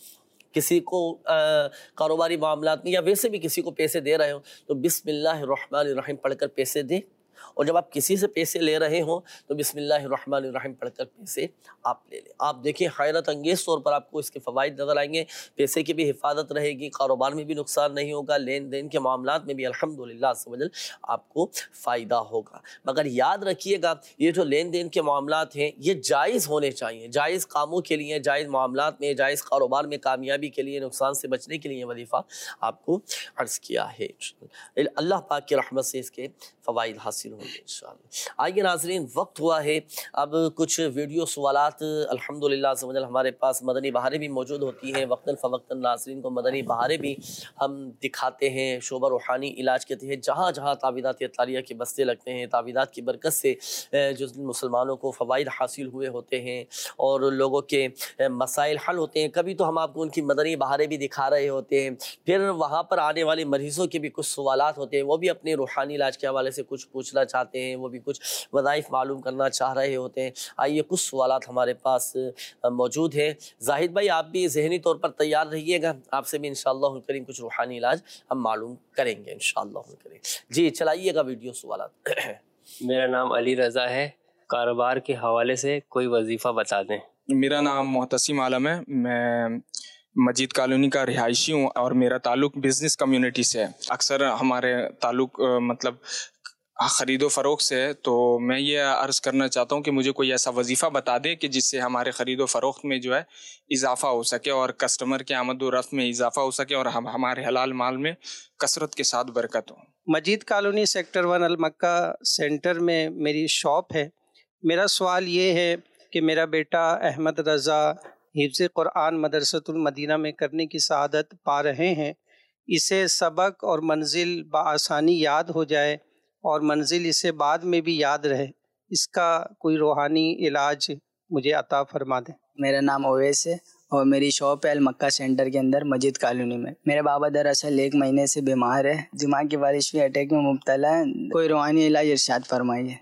کسی کو کاروباری معاملات میں یا ویسے بھی کسی کو پیسے دے رہے ہو تو بسم اللہ الرحمن الرحیم پڑھ کر پیسے دیں. اور جب آپ کسی سے پیسے لے رہے ہوں تو بسم اللہ الرحمن الرحیم پڑھ کر پیسے آپ لے لیں. آپ دیکھیں حیرت انگیز طور پر آپ کو اس کے فوائد نظر آئیں گے. پیسے کی بھی حفاظت رہے گی، کاروبار میں بھی نقصان نہیں ہوگا، لین دین کے معاملات میں بھی الحمدللہ عز و جل آپ کو فائدہ ہوگا. مگر یاد رکھیے گا یہ جو لین دین کے معاملات ہیں یہ جائز ہونے چاہیے، جائز کاموں کے لیے، جائز معاملات میں، جائز کاروبار میں کامیابی کے لیے، نقصان سے بچنے کے لیے وظیفہ آپ کو عرض کیا ہے. اللہ پاک کی رحمت سے اس کے فوائد حاصل ہوں گے انشاءاللہ. آئیے ناظرین، وقت ہوا ہے اب کچھ ویڈیو سوالات الحمدللہ عز و جل ہمارے پاس مدنی بہاریں بھی موجود ہوتی ہیں. وقتاً فوقتاً ناظرین کو مدنی بہاریں بھی ہم دکھاتے ہیں. شعبہ روحانی علاج کے تحت جہاں جہاں تعویذات اطاریہ کے بستے لگتے ہیں، تعویذات کی برکت سے جو مسلمانوں کو فوائد حاصل ہوئے ہوتے ہیں اور لوگوں کے مسائل حل ہوتے ہیں. کبھی تو ہم آپ کو ان کی مدنی بہاریں بھی دکھا رہے ہوتے ہیں، پھر وہاں پر آنے والے مریضوں کے بھی کچھ سوالات ہوتے ہیں، وہ بھی اپنے روحانی علاج کے حوالے سے کچھ پوچھنا چاہتے ہیں، وہ بھی کچھ وظائف معلوم کرنا چاہ رہے ہوتے ہیں. آئیے کچھ سوالات ہمارے پاس موجود ہیں. زاہد بھائی آپ بھی ذہنی طور پر تیار رہیے گا، آپ سے بھی انشاءاللہ الکریم کچھ روحانی علاج ہم معلوم کریں گے انشاءاللہ الکریم. جی چلائیے گا ویڈیو سوالات. میرا نام علی رضا ہے، کاروبار کے حوالے سے کوئی وظیفہ بتا دیں. میرا نام محتسم عالم ہے، میں مجید کالونی کا رہائشی ہوں اور میرا تعلق بزنس کمیونٹی سے ہے. اکثر ہمارے تعلق مطلب خرید و فروخت سے ہے، تو میں یہ عرض کرنا چاہتا ہوں کہ مجھے کوئی ایسا وظیفہ بتا دے کہ جس سے ہمارے خرید و فروخت میں جو ہے اضافہ ہو سکے اور کسٹمر کے آمد و رفت میں اضافہ ہو سکے اور ہمارے حلال مال میں کثرت کے ساتھ برکت ہو. مجید کالونی سیکٹر 1 المکہ سینٹر میں میری شاپ ہے. میرا سوال یہ ہے کہ میرا بیٹا احمد رضا حفظ قرآن مدرسۃ المدینہ میں کرنے کی سعادت پا رہے ہیں. اسے سبق اور منزل بآسانی یاد ہو جائے اور منزل اسے بعد میں بھی یاد رہے. اس کا کوئی روحانی علاج مجھے عطا فرما دیں. میرا نام اویس ہے اور میری شاپ ہے المکہ سینٹر کے اندر مجید کالونی میں. میرے بابا دراصل 1 مہینے سے بیمار ہے، دماغ کی وارثی اٹیک میں مبتلا ہے. کوئی روحانی علاج ارشاد فرمائیے.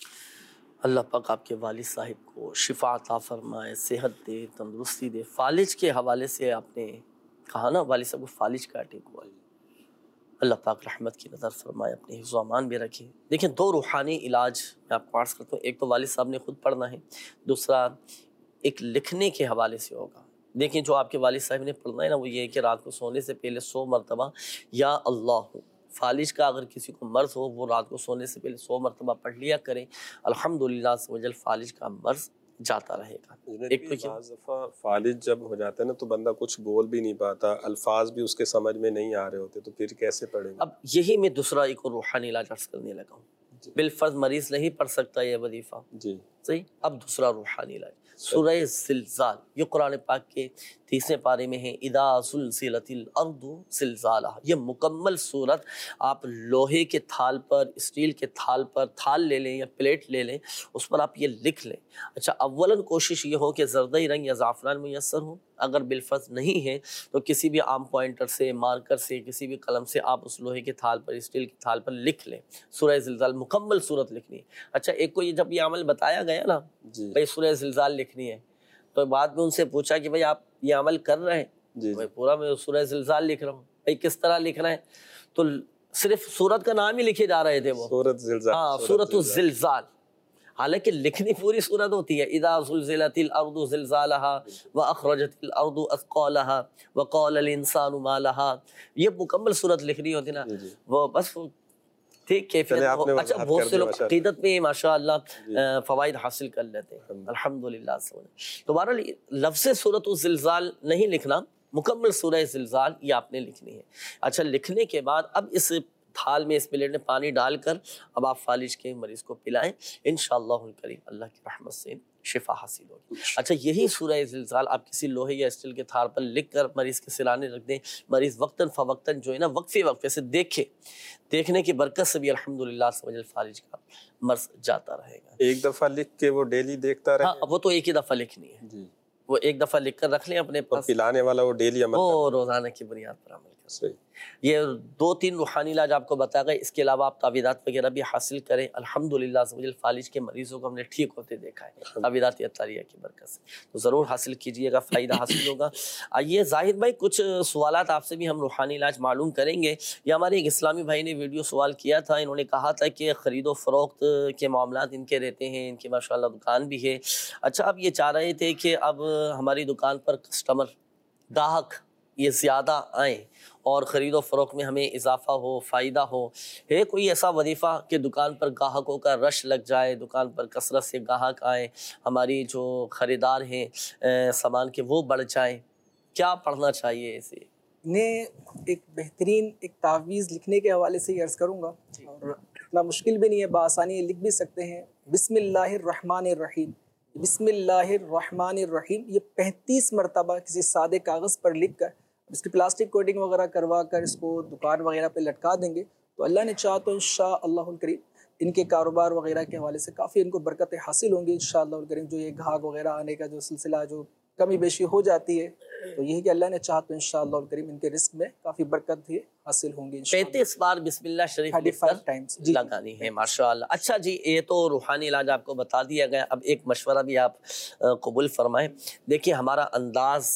اللہ پاک آپ کے والد صاحب کو شفا عطا فرمائے، صحت دے، تندرستی دے. فالج کے حوالے سے آپ نے کہا نا والد صاحب کو فالج کا اٹیک ہوا. اللہ پاک رحمت کی نظر فرمائے، اپنے حفظ و امان میں رکھیں. دیکھیں 2 روحانی علاج میں آپ کو عرض کرتا ہوں. ایک تو والد صاحب نے خود پڑھنا ہے، دوسرا ایک لکھنے کے حوالے سے ہوگا. دیکھیں جو آپ کے والد صاحب نے پڑھنا ہے نا وہ یہ ہے کہ رات کو سونے سے پہلے 100 مرتبہ یا اللہ. فالج کا اگر کسی کو مرض ہو وہ رات کو سونے سے پہلے 100 مرتبہ پڑھ لیا کریں. الحمدللہ عز و جل فالج کا مرض جاتا رہے گا. ایک تو بعض دفعہ فالج جب ہو جاتا ہے نا تو بندہ کچھ بول بھی نہیں پاتا، الفاظ بھی اس کے سمجھ میں نہیں آ رہے ہوتے، تو پھر کیسے پڑھیں گے؟ اب یہی میں دوسرا ایک روحانی علاج عرض کرنے لگا ہوں. بالفرض مریض نہیں پڑھ سکتا یہ وظیفہ، جی صحیح. اب دوسرا روحانی علاج سورہ زلزال، یہ قرآن پاک کے 30ویں پارے میں ہے. اذا زلزلت الارض زلزالها، یہ مکمل صورت آپ لوہے کے تھال پر، اسٹیل کے تھال پر تھال لے لیں یا پلیٹ لے لیں، اس پر آپ یہ لکھ لیں. اچھا اولاً کوشش یہ ہو کہ زردئی رنگ یا زعفران میسر ہو. اگر بالفرض نہیں ہے تو کسی بھی عام پوائنٹر سے، مارکر سے، کسی بھی قلم سے آپ اس لوہے کے تھال پر، اسٹیل کے تھال پر لکھ لیں سورہ زلزال. مکمل صورت لکھنی ہے. اچھا ایک کو یہ جب یہ عمل بتایا گیا نا بھائی سورہ زلزال لکھنی ہے، تو بعد میں ان سے پوچھا کہ بھائی آپ یہ عمل کر رہے ہیں؟ بھائی پورا میں سورہ زلزال لکھ رہا ہوں. بھائی کس طرح لکھ رہے ہیں؟ تو صرف سورت کا نام ہی لکھے جا رہے تھے وہ، سورت زلزال. ہاں سورت الزلزال. حالانکہ لکھنی پوری صورت ہوتی ہے. اذا زلزلت الارض زلزالها واخرجت الارض اثقالها وقال الانسان ما لها، یہ مکمل صورت لکھنی ہوتی نا. وہ بس ٹھیک کیفیت. اچھا بہت سے لوگ عقیدت میں ماشاء اللہ فوائد حاصل کر لیتے ہیں الحمدللہ. تو بہرحال لفظ سورۃ الزلزال نہیں لکھنا، مکمل سورہ زلزال یہ آپ نے لکھنی ہے. اچھا لکھنے کے بعد اب اس تھال میں، اس پلیٹ میں پانی ڈال کر اب آپ فالج کے مریض کو پلائیں. انشاءاللہ الکریم اللہ کی رحمت سے شفا حاصل ہوگی. اچھا یہی سورہ زلزال آپ کسی لوہے یا اسٹیل کے تھال پر لکھ کر مریض کے سرانے رکھ دیں. مریض وقتاً فوقتاً جو ہے نا وقفے سے دیکھے، دیکھنے کی برکت سے بھی الحمدللہ فالج کا مرض جاتا رہے گا. ایک دفعہ لکھ کے وہ ڈیلی دیکھتا رہے. ہاں وہ تو ایک ہی دفعہ لکھنی ہے جی. وہ ایک دفعہ لکھ کر رکھ لیں اپنے پاس. پلانے والا وہ ڈیلی عمل وہ روزانہ کی بنیاد پر عمل کریں. یہ 2-3 روحانی علاج آپ کو بتا گئے. اس کے علاوہ آپ تعویذات وغیرہ بھی حاصل کریں. الحمدللہ فالج کے مریضوں کو ہم نے ٹھیک ہوتے دیکھا ہے تعویذات اطاریہ کی برکت سے. تو ضرور حاصل کیجئے گا، فائدہ حاصل ہوگا. آئیے زاہد بھائی کچھ سوالات آپ سے بھی ہم روحانی علاج معلوم کریں گے. یہ ہمارے ایک اسلامی بھائی نے ویڈیو سوال کیا تھا. انہوں نے کہا تھا کہ خرید و فروخت کے معاملات ان کے رہتے ہیں، ان کی ماشاءاللہ دکان بھی ہے. اچھا اب یہ چاہ رہے تھے کہ اب ہماری دکان پر کسٹمر، گاہک یہ زیادہ آئیں اور خرید و فروخت میں ہمیں اضافہ ہو، فائدہ ہو. ہے کوئی ایسا وظیفہ کہ دکان پر گاہکوں کا رش لگ جائے، دکان پر کثرت سے گاہک آئیں، ہماری جو خریدار ہیں سامان کے وہ بڑھ جائیں؟ کیا پڑھنا چاہیے اسے؟ انہیں ایک بہترین ایک تعویذ لکھنے کے حوالے سے یہ عرض کروں گا، اور اتنا مشکل بھی نہیں ہے، بآسانی لکھ بھی سکتے ہیں. بسم اللہ الرحمن الرحیم. بسم اللہ الرحمن الرحیم یہ 35 مرتبہ کسی سادے کاغذ پر لکھ کر اس کی پلاسٹک کوٹنگ وغیرہ کروا کر اس کو دکان وغیرہ پہ لٹکا دیں گے تو اللہ نے چاہا تو انشاءاللہ الکریم ان کے کاروبار وغیرہ کے حوالے سے کافی ان کو برکتیں حاصل ہوں گی انشاءاللہ الکریم. جو یہ گاہک وغیرہ آنے کا جو سلسلہ جو کمی بیشی ہو جاتی ہے تو یہی کہ اللہ نے چاہا تو انشاءاللہ الکریم ان کے رزق میں کافی برکت بھی حاصل ہوں گی. 35 بار بسم اللہ شریف 35 ٹائمز لگانی ہے ماشاءاللہ. اچھا جی یہ تو روحانی علاج آپ کو بتا دیا گیا. اب ایک مشورہ بھی آپ قبول فرمائیں. دیکھیے ہمارا انداز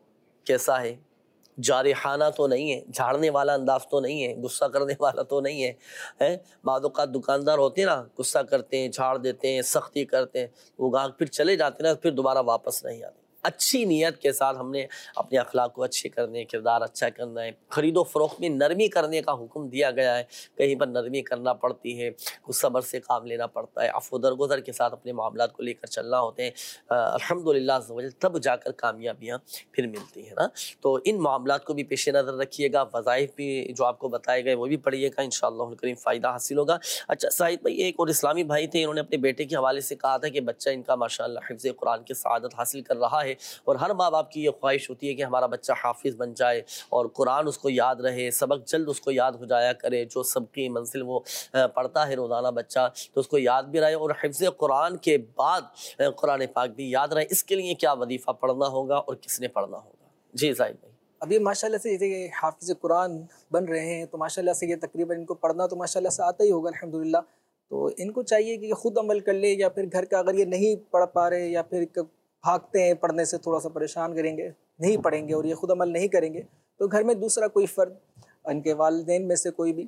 کیسا ہے؟ جارحانہ تو نہیں ہے، جھاڑنے والا انداز تو نہیں ہے، غصہ کرنے والا تو نہیں ہے. بعض اوقات دکاندار ہوتے ہیں نا غصہ کرتے ہیں، جھاڑ دیتے ہیں، سختی کرتے ہیں، وہ گاہک پھر چلے جاتے ہیں نا، پھر دوبارہ واپس نہیں آتے. اچھی نیت کے ساتھ ہم نے اپنے اخلاق کو اچھے کرنے، کردار اچھا کرنا ہے. خرید و فروخت میں نرمی کرنے کا حکم دیا گیا ہے. کہیں پر نرمی کرنا پڑتی ہے، کچھ صبر سے کام لینا پڑتا ہے، عفو درگزر کے ساتھ اپنے معاملات کو لے کر چلنا ہوتے ہیں. الحمدللہ تب جا کر کامیابیاں پھر ملتی ہیں نا. تو ان معاملات کو بھی پیش نظر رکھیے گا. وظائف بھی جو آپ کو بتائے گئے وہ بھی پڑھیے گا، انشاءاللہ الکریم فائدہ حاصل ہوگا. اچھا سعید بھائی ایک اور اسلامی بھائی تھے، انہوں نے اپنے بیٹے کے حوالے سے کہا تھا کہ بچہ ان کا ماشاءاللہ حفظ قرآن کی سعادت حاصل کر رہا ہے، اور ہر ماں باپ کی یہ خواہش ہوتی ہے کہ ہمارا بچہ حافظ بن جائے اور قرآن اس کو یاد رہے، سبق جلد اس کو یاد ہو جایا کرے. جو سب کی منزل وہ پڑھتا ہے روزانہ بچہ تو اس کو یاد بھی رہے، اور حفظ قرآن کے بعد قرآن پاک بھی یاد رہے. اس کے لیے کیا وظیفہ پڑھنا ہوگا اور کس نے پڑھنا ہوگا؟ جی زاہد بھائی. ابھی ماشاءاللہ سے یہ حافظ قرآن بن رہے ہیں تو ماشاءاللہ سے یہ تقریباً ان کو پڑھنا تو ماشاءاللہ سے آتا ہی ہوگا الحمدللہ. تو ان کو چاہیے کہ خود عمل کر لے، یا پھر گھر کا اگر یہ نہیں پڑھ پا رہے یا پھر بھاگتے ہیں پڑھنے سے، تھوڑا سا پریشان کریں گے، نہیں پڑھیں گے اور یہ خود عمل نہیں کریں گے تو گھر میں دوسرا کوئی فرد، ان کے والدین میں سے کوئی بھی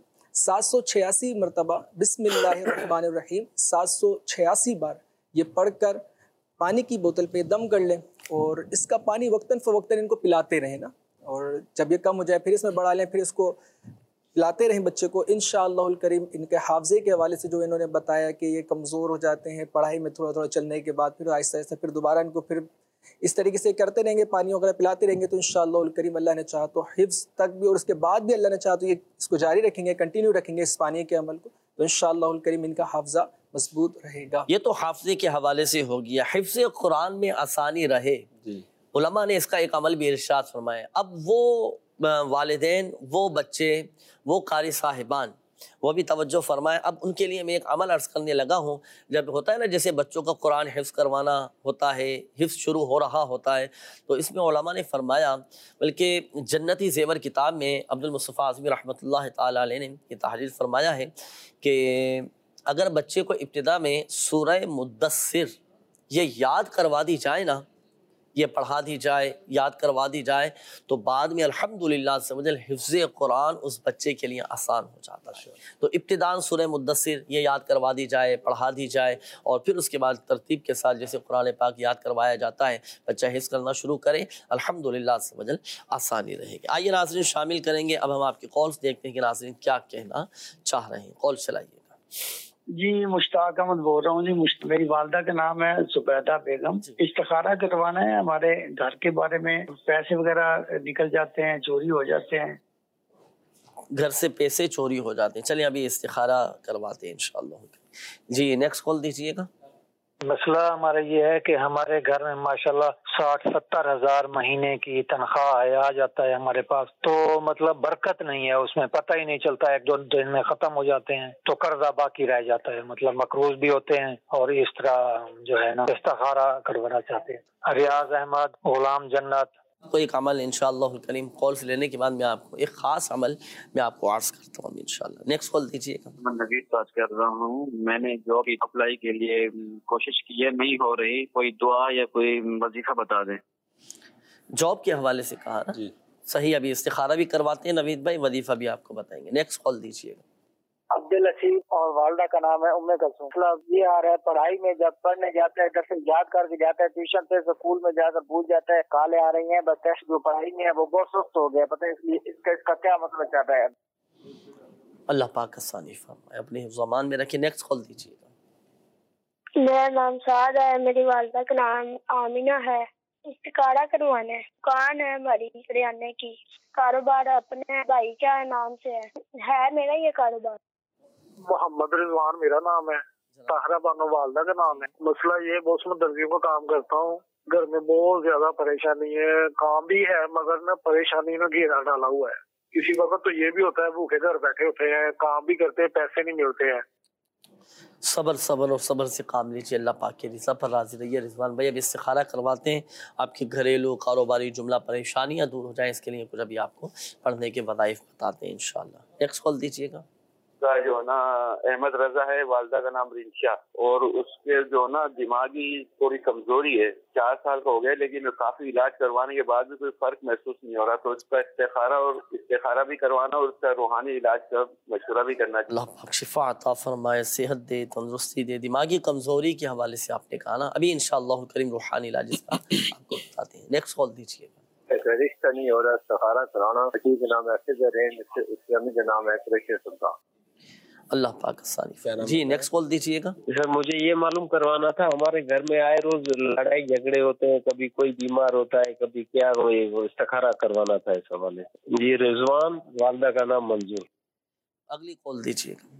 786 مرتبہ بسم اللہ الرحمن الرحیم 786 بار یہ پڑھ کر پانی کی بوتل پہ دم کر لیں، اور اس کا پانی وقتاً فوقتاً ان کو پلاتے رہیں نا. اور جب یہ کم ہو جائے پھر اس میں بڑھا لیں، پھر اس کو پلاتے رہیں بچے کو. انشاءاللہ الکریم ان کے حافظے کے حوالے سے جو انہوں نے بتایا کہ یہ کمزور ہو جاتے ہیں پڑھائی میں تھوڑا تھوڑا چلنے کے بعد، پھر آہستہ آہستہ پھر دوبارہ ان کو پھر اس طریقے سے کرتے رہیں گے، پانی وغیرہ پلاتے رہیں گے تو انشاءاللہ الکریم اللہ نے چاہا تو حفظ تک بھی اور اس کے بعد بھی اللہ نے چاہا تو یہ اس کو جاری رکھیں گے، کنٹینیو رکھیں گے اس پانی کے عمل کو، تو انشاءاللہ الکریم ان کا حافظہ मजबूत रहेगा। یہ تو حافظے کے حوالے سے ہو گیا، حفظ قرآن میں آسانی رہے، علماء نے اس کا ایک عمل بھی ارشاد فرمایا۔ اب وہ والدین، وہ بچے، وہ قاری صاحبان، وہ بھی توجہ فرمائیں۔ اب ان کے لیے میں ایک عمل عرض کرنے لگا ہوں، جب ہوتا ہے نا جیسے بچوں کا قرآن حفظ کروانا ہوتا ہے، حفظ شروع ہو رہا ہوتا ہے، تو اس میں علماء نے فرمایا، بلکہ جنتی زیور کتاب میں عبد المصطفیٰ اعظمی رحمۃ اللہ تعالیٰ علیہ نے یہ تحریر فرمایا ہے کہ اگر بچے کو ابتدا میں سورہ مدثر یہ یاد کروا دی جائے نا، یہ پڑھا دی جائے، یاد کروا دی جائے، تو بعد میں الحمدللہ سمجھل حفظ قرآن اس بچے کے لیے آسان ہو جاتا ہے۔ تو ابتداً سورہ مدثر یہ یاد کروا دی جائے، پڑھا دی جائے، اور پھر اس کے بعد ترتیب کے ساتھ جیسے قرآن پاک یاد کروایا جاتا ہے، بچہ حفظ کرنا شروع کرے، الحمدللہ سمجھل آسانی رہے گی۔ آئیے ناظرین شامل کریں گے، اب ہم آپ کے کالز دیکھتے ہیں کہ ناظرین کیا کہنا چاہ رہے ہیں۔ کال چلائیے گا۔ جی مشتاق احمد بول رہا ہوں جی، میری والدہ کا نام ہے زبیدہ بیگم۔ استخارہ کروانا ہے، ہمارے گھر کے بارے میں پیسے وغیرہ نکل جاتے ہیں، چوری ہو جاتے ہیں، گھر سے پیسے چوری ہو جاتے ہیں۔ چلیں ابھی استخارہ کرواتے ہیں انشاءاللہ۔ جی نیکسٹ کال دیجیے گا۔ مسئلہ ہمارا یہ ہے کہ ہمارے گھر میں ماشاءاللہ 60-70 ہزار مہینے کی تنخواہ ہے، آ جاتا ہے ہمارے پاس، تو مطلب برکت نہیں ہے اس میں، پتہ ہی نہیں چلتا، ایک دو دن میں ختم ہو جاتے ہیں، تو قرضہ باقی رہ جاتا ہے، مطلب مقروض بھی ہوتے ہیں، اور اس طرح جو ہے نا استخارہ کروانا چاہتے ہیں۔ ریاض احمد، غلام جنت۔ کو ایک عمل انشاءاللہ الکریم کالز لینے کے بعد میں آپ کو ایک خاص عمل میں آپ کو عرض کرتا ہوں انشاءاللہ۔ نیکسٹ کال دیجیے گا۔ میں نوید بات کر رہا ہوں، میں نے جاب اپلائی کے لیے کوشش کی ہے، نہیں ہو رہی، کوئی دعا یا کوئی وظیفہ بتا دیں۔ جاب کے حوالے سے کہا نا، صحیح، ابھی استخارہ بھی کرواتے ہیں نوید بھائی، وظیفہ بھی آپ کو بتائیں گے۔ نیکسٹ کال دیجیے گا۔ عبداللطیف اور والدہ کا نام ہے ام کلثوم۔ مطلب یہ آ رہا ہے پڑھائی میں جب پڑھنے جاتا ہے درس یاد کر کے جاتا ہے، ٹیوشن پہ اسکول میں جا کر بھول جاتا ہے، کالیں آ رہی ہیں، بس ٹیسٹ جو پڑھائی میں ہے وہ بہت سست ہو گیا، پتہ ہے اس کا کیا مطلب چاہتا ہے۔ اللہ پاک آسانی فرمائے، اپنے زمان میں رکھیں۔ نیکسٹ کال دیجیے گا۔ میرا نام سعد ہے، میری والدہ کا نام آمینہ ہے۔ استخارہ کروانا ہے، دکان ہے ہماری کریانے کی، کاروبار اپنے بھائی کے نام سے ہے میرا یہ کاروبار۔ محمد رضوان میرا نام ہے، طاہرہ بانو والدہ کا نام ہے۔ مسئلہ یہ موسم درزیوں کا کام کرتا ہوں، گھر میں بہت زیادہ پریشانی ہے، کام بھی ہے مگر نا پریشانی میں گھیرا ڈالا ہوا ہے۔ کسی وقت تو یہ بھی ہوتا ہے بھوکے گھر بیٹھے ہوتے ہیں، کام بھی کرتے ہیں، پیسے نہیں ملتے ہیں۔ صبر صبر اور صبر سے کام لیجیے، اللہ پاک کے رضا پر راضی رہیے۔ رضوان بھائی اب استخارہ کرواتے ہیں، آپ کی گھریلو کاروباری جملہ پریشانیاں دور ہو جائیں، اس کے لیے کچھ ابھی آپ کو پڑھنے کے وظائف بتاتے ہیں انشاءاللہ۔ نیکسٹ کال دیجیے گا۔ جو ہے نا احمد رضا ہے، والدہ کا نام رنشا، اور اس کے جو نا دماغی تھوڑی کمزوری ہے، 4 سال کا ہو گیا، لیکن کافی علاج کروانے کے بعد بھی کوئی فرق محسوس نہیں ہو رہا، تو اس کا استخارہ بھی کروانا اور اس کا روحانی علاج کا مشورہ بھی کرنا چاہیے۔ اللہ پاک شفا عطا فرمائے، صحت دے، تندرستی دے۔ دماغی کمزوری کے حوالے سے آپ نے کہا نا، ابھی انشاءاللہ کریم روحانی علاج اس کا آپ کو بتاتے ہیں۔ نیکسٹ کال دیجیے گا۔ رشتہ نہیں ہو رہا، استخارہ کرانا، بچی کا نام ہے اس کے امی کا نام ہے قریشی سلطان۔ اللہ پاک آسانی۔ جی نیکسٹ کال دیجیے گا۔ سر مجھے یہ معلوم کروانا تھا، ہمارے گھر میں آئے روز لڑائی جھگڑے ہوتے ہیں، کبھی کوئی بیمار ہوتا ہے، کبھی کیا، وہ استخارہ کروانا تھا اس حوالے سے۔ جی رضوان، والدہ کا نام منظور۔ اگلی کال دیجیے گا۔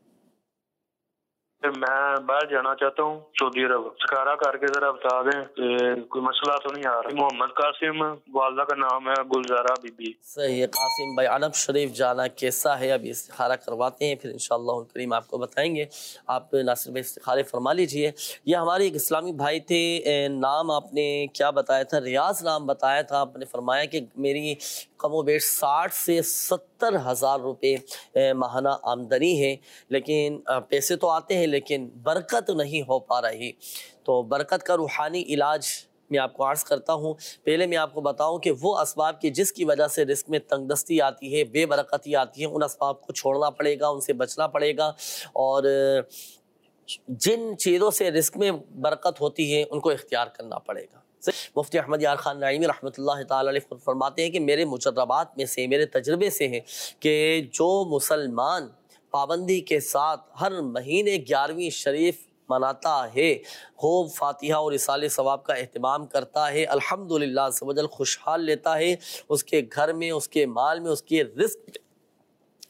میں باہر جانا چاہتا ہوں سعودی عرب، استخارہ کر کے ذرا بتا دیں کوئی مسئلہ تو نہیں آ رہا۔ محمد قاسم، والدہ کا نام ہے گلزارہ بی بی۔ صحیح ہے قاسم بھائی، عرب شریف جانا کیسا ہے؟ ابھی استخارہ کرواتے ہیں، پھر انشاءاللہ الکریم آپ کو بتائیں گے۔ آپ ناصر بھائی استخارے فرما لیجئے۔ یہ ہمارے ایک اسلامی بھائی تھے، نام آپ نے کیا بتایا تھا؟ ریاض نام بتایا تھا۔ آپ نے فرمایا کہ میری کم و بیش 60 سے 70 ہزار روپے ماہانہ آمدنی ہے، لیکن پیسے تو آتے ہیں لیکن برکت نہیں ہو پا رہی۔ تو برکت کا روحانی علاج میں آپ کو عرض کرتا ہوں۔ پہلے میں آپ کو بتاؤں کہ وہ اسباب کی جس کی وجہ سے رزق میں تنگ دستی آتی ہے، بے برکتی آتی ہے، ان اسباب کو چھوڑنا پڑے گا، ان سے بچنا پڑے گا، اور جن چیزوں سے رزق میں برکت ہوتی ہے ان کو اختیار کرنا پڑے گا۔ مفتی احمد یار خان نعیمی رحمۃ اللہ تعالی علیہ فرماتے ہیں کہ میرے مجربات میں سے، میرے تجربے سے ہے کہ جو مسلمان پابندی کے ساتھ ہر مہینے 11ویں شریف مناتا ہے، خوب فاتحہ اور رسالہ ثواب کا اہتمام کرتا ہے، الحمدللہ عز و جل خوشحال لیتا ہے، اس کے گھر میں، اس کے مال میں، اس کے رزق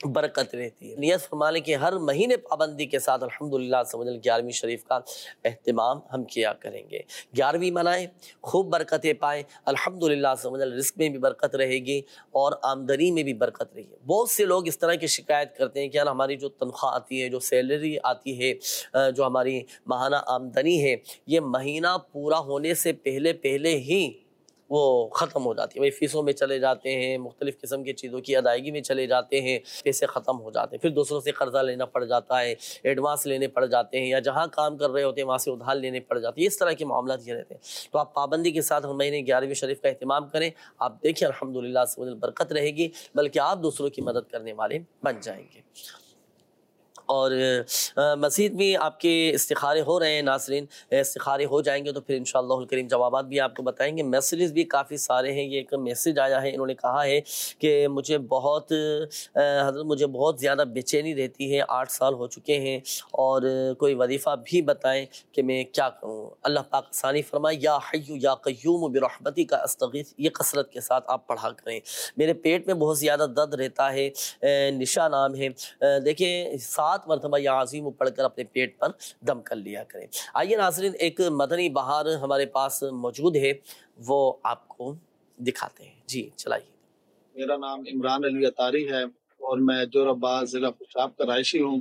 बरकत रहती है। नियत फरमा लें कि हर महीने पाबंदी के साथ अल्हम्दुलिल्लाह से 11वीं शरीफ का एहतमाम हम किया करेंगे। 11वीं मनाएं, खूब बरकतें पाएँ, अल्हम्दुलिल्लाह से रिस्क में भी बरकत रहेगी और आमदनी में भी बरकत रहेगी। बहुत से लोग इस तरह की शिकायत करते हैं कि यार हमारी जो तनख्वाह आती है, जो सैलरी आती है, जो हमारी माहाना आमदनी है, ये महीना पूरा होने से पहले पहले ही वो ख़त्म हो जाती है। भाई फ़ीसों में चले जाते हैं, मुख्तलिफ़ किस्म की चीज़ों की अदायगी में चले जाते हैं, पैसे ख़त्म हो जाते हैं, फिर दूसरों से कर्ज़ा लेना पड़ जाता है, एडवांस लेने पड़ जाते हैं, या जहाँ काम कर रहे होते हैं वहाँ से उधार लेने पड़ जाते हैं। इस तरह के मामला ये रहते हैं। तो आप पाबंदी के साथ हर महीने 11वीं शरीफ का एहतमाम करें, आप देखिए अल्हम्दुलिल्लाह से बरकत रहेगी, बल्कि आप दूसरों की मदद करने वाले बन जाएंगे। और मज़ीद भी आपके इस्तिखारे हो रहे हैं नाज़रीन, इस्तिखारे हो जाएंगे तो फिर इंशाअल्लाहुल करीम जवाबात भी आपको बताएंगे। मैसेजेस भी काफ़ी सारे हैं। ये एक मैसेज आया है, इन्होंने कहा है कि मुझे बहुत ज़्यादा बेचैनी रहती है, 8 साल हो चुके हैं, और कोई वजीफ़ा भी बताएं कि मैं क्या करूँ। अल्लाह पाक आसानी फरमाए। या हय्यु या क़य्यूम बिरहमतिक अस्तगीथ, ये कसरत के साथ आप पढ़ा करें। मेरे पेट में बहुत ज़्यादा दर्द रहता है, निशा नाम है। देखिए 7 मरतबा या अज़ीम पढ़कर अपने पेट पर दम कर लिया करें। आइए नाज़रीन, एक मदनी बहार हमारे पास मौजूद है, वो आपको दिखाते हैं। जी चलाइए। मेरा नाम इमरान अली अतारी है और मैं जोराबाद ज़िला पेशाब का रहायशी हूँ।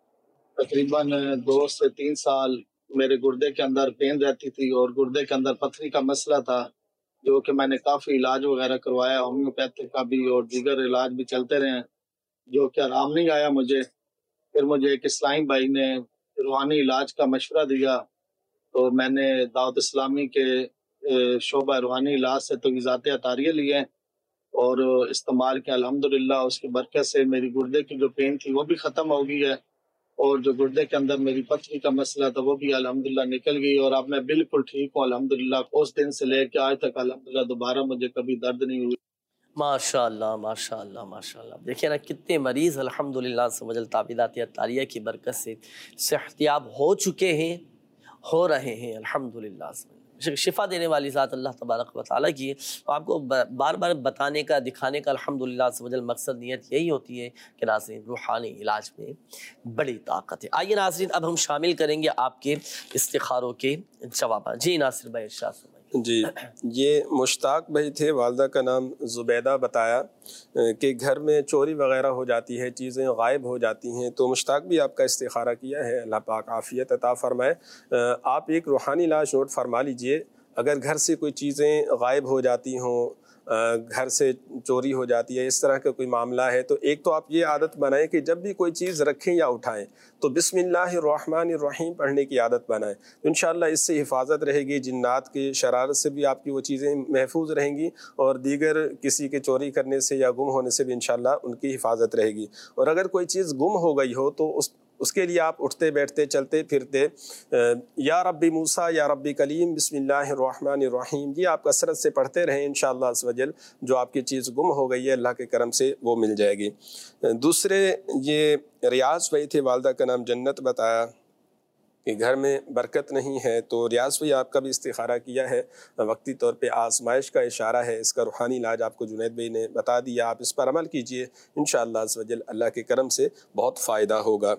तकरीबन 2 से 3 साल मेरे गुर्दे के अंदर पेन रहती थी और गुर्दे के अंदर पथरी का मसला था, जो कि मैंने काफ़ी इलाज वगैरह करवाया, होम्योपैथिक का भी और दीगर इलाज भी चलते रहे, जो कि आराम नहीं आया मुझे। फिर मुझे एक इस्लामी भाई ने रूहानी इलाज का मशवरा दिया, तो मैंने दावत इस्लामी के शोबा रूहानी इलाज से तवीज़ात अतारिया लिए और इस्तेमाल किया। अल्हम्दुलिल्लाह उसकी बरकत से मेरी गुर्दे की जो पेन थी वो भी ख़त्म हो गई है, और जो गुर्दे के अंदर मेरी पथरी का मसला था वो भी अल्हम्दुलिल्लाह निकल गई, और अब मैं बिल्कुल ठीक हूँ अल्हम्दुलिल्लाह। उस दिन से लेकर आज तक अल्हम्दुलिल्लाह दोबारा मुझे कभी दर्द नहीं हुई। माशाअल्लाह माशाअल्लाह माशाअल्लाह। देखिए ना, कितने मरीज़ अल्हम्दुलिल्लाह से ताबीदात अतारिया की बरकत से सेहतियाब हो चुके हैं, हो रहे हैं अल्हम्दुलिल्लाह से। शिफा देने वाली ज़ात अल्लाह तबारक व तआला की है। तो आपको बार बार बताने का, दिखाने का अल्हम्दुलिल्लाह से मकसद, नियत यही होती है कि नाज़रीन रूहानी इलाज में बड़ी ताकत है। आइए नाज़रीन, अब हम शामिल करेंगे आपके इस्तिखारों के जवाब। जी नासिर भाई इरशाद फरमाइए। जी, ये मुश्ताक भाई थे, वालदा का नाम ज़ुबैदा बताया कि घर में चोरी वगैरह हो जाती है, चीज़ें गायब हो जाती हैं। तो मुश्ताक भी आपका इस्तिखारा किया है, अल्लाह पाक आफ़ियत अता फ़रमाए। आप एक रूहानी इलाज नोट फरमा लीजिए। अगर घर से कोई चीज़ें गायब हो जाती हों, घर से चोरी हो जाती है, इस तरह का कोई मामला है, तो एक तो आप ये आदत बनाएं कि जब भी कोई चीज़ रखें या उठाएं तो बिस्मिल्लाहिर्रहमानिर्रहीम पढ़ने की आदत बनाएं। तो इंशाअल्लाह इससे हिफाजत रहेगी, जिन्नात की शरारत से भी आपकी वो चीज़ें महफूज रहेंगी, और दीगर किसी के चोरी करने से या गुम होने से भी इंशाअल्लाह उनकी हिफाजत रहेगी। और अगर कोई चीज़ गुम हो गई हो तो उसके लिए आप उठते बैठते चलते फिरते या रब्बी मूसा या रब्बी कलीम बिस्मिल्लाहिर्रहमानिर्रहीम, ये आप कसरत से पढ़ते रहें। इंशाअल्लाह अज़्ज़ वजल जो आपकी चीज़ गुम हो गई है, अल्लाह के करम से वो मिल जाएगी। दूसरे ये रियाज भाई थे, वालदा का नाम जन्नत बताया कि घर में बरकत नहीं है, तो रियाज भाई आपका भी इस्तिखारा किया है, वक्ती तौर पे आजमाइश का इशारा है। इसका रूहानी इलाज आपको जुनैद भाई ने बता दिया, आप इस पर अमल कीजिए, इंशाअल्लाह अज़्ज़ वजल अल्लाह के करम से बहुत फ़ायदा होगा।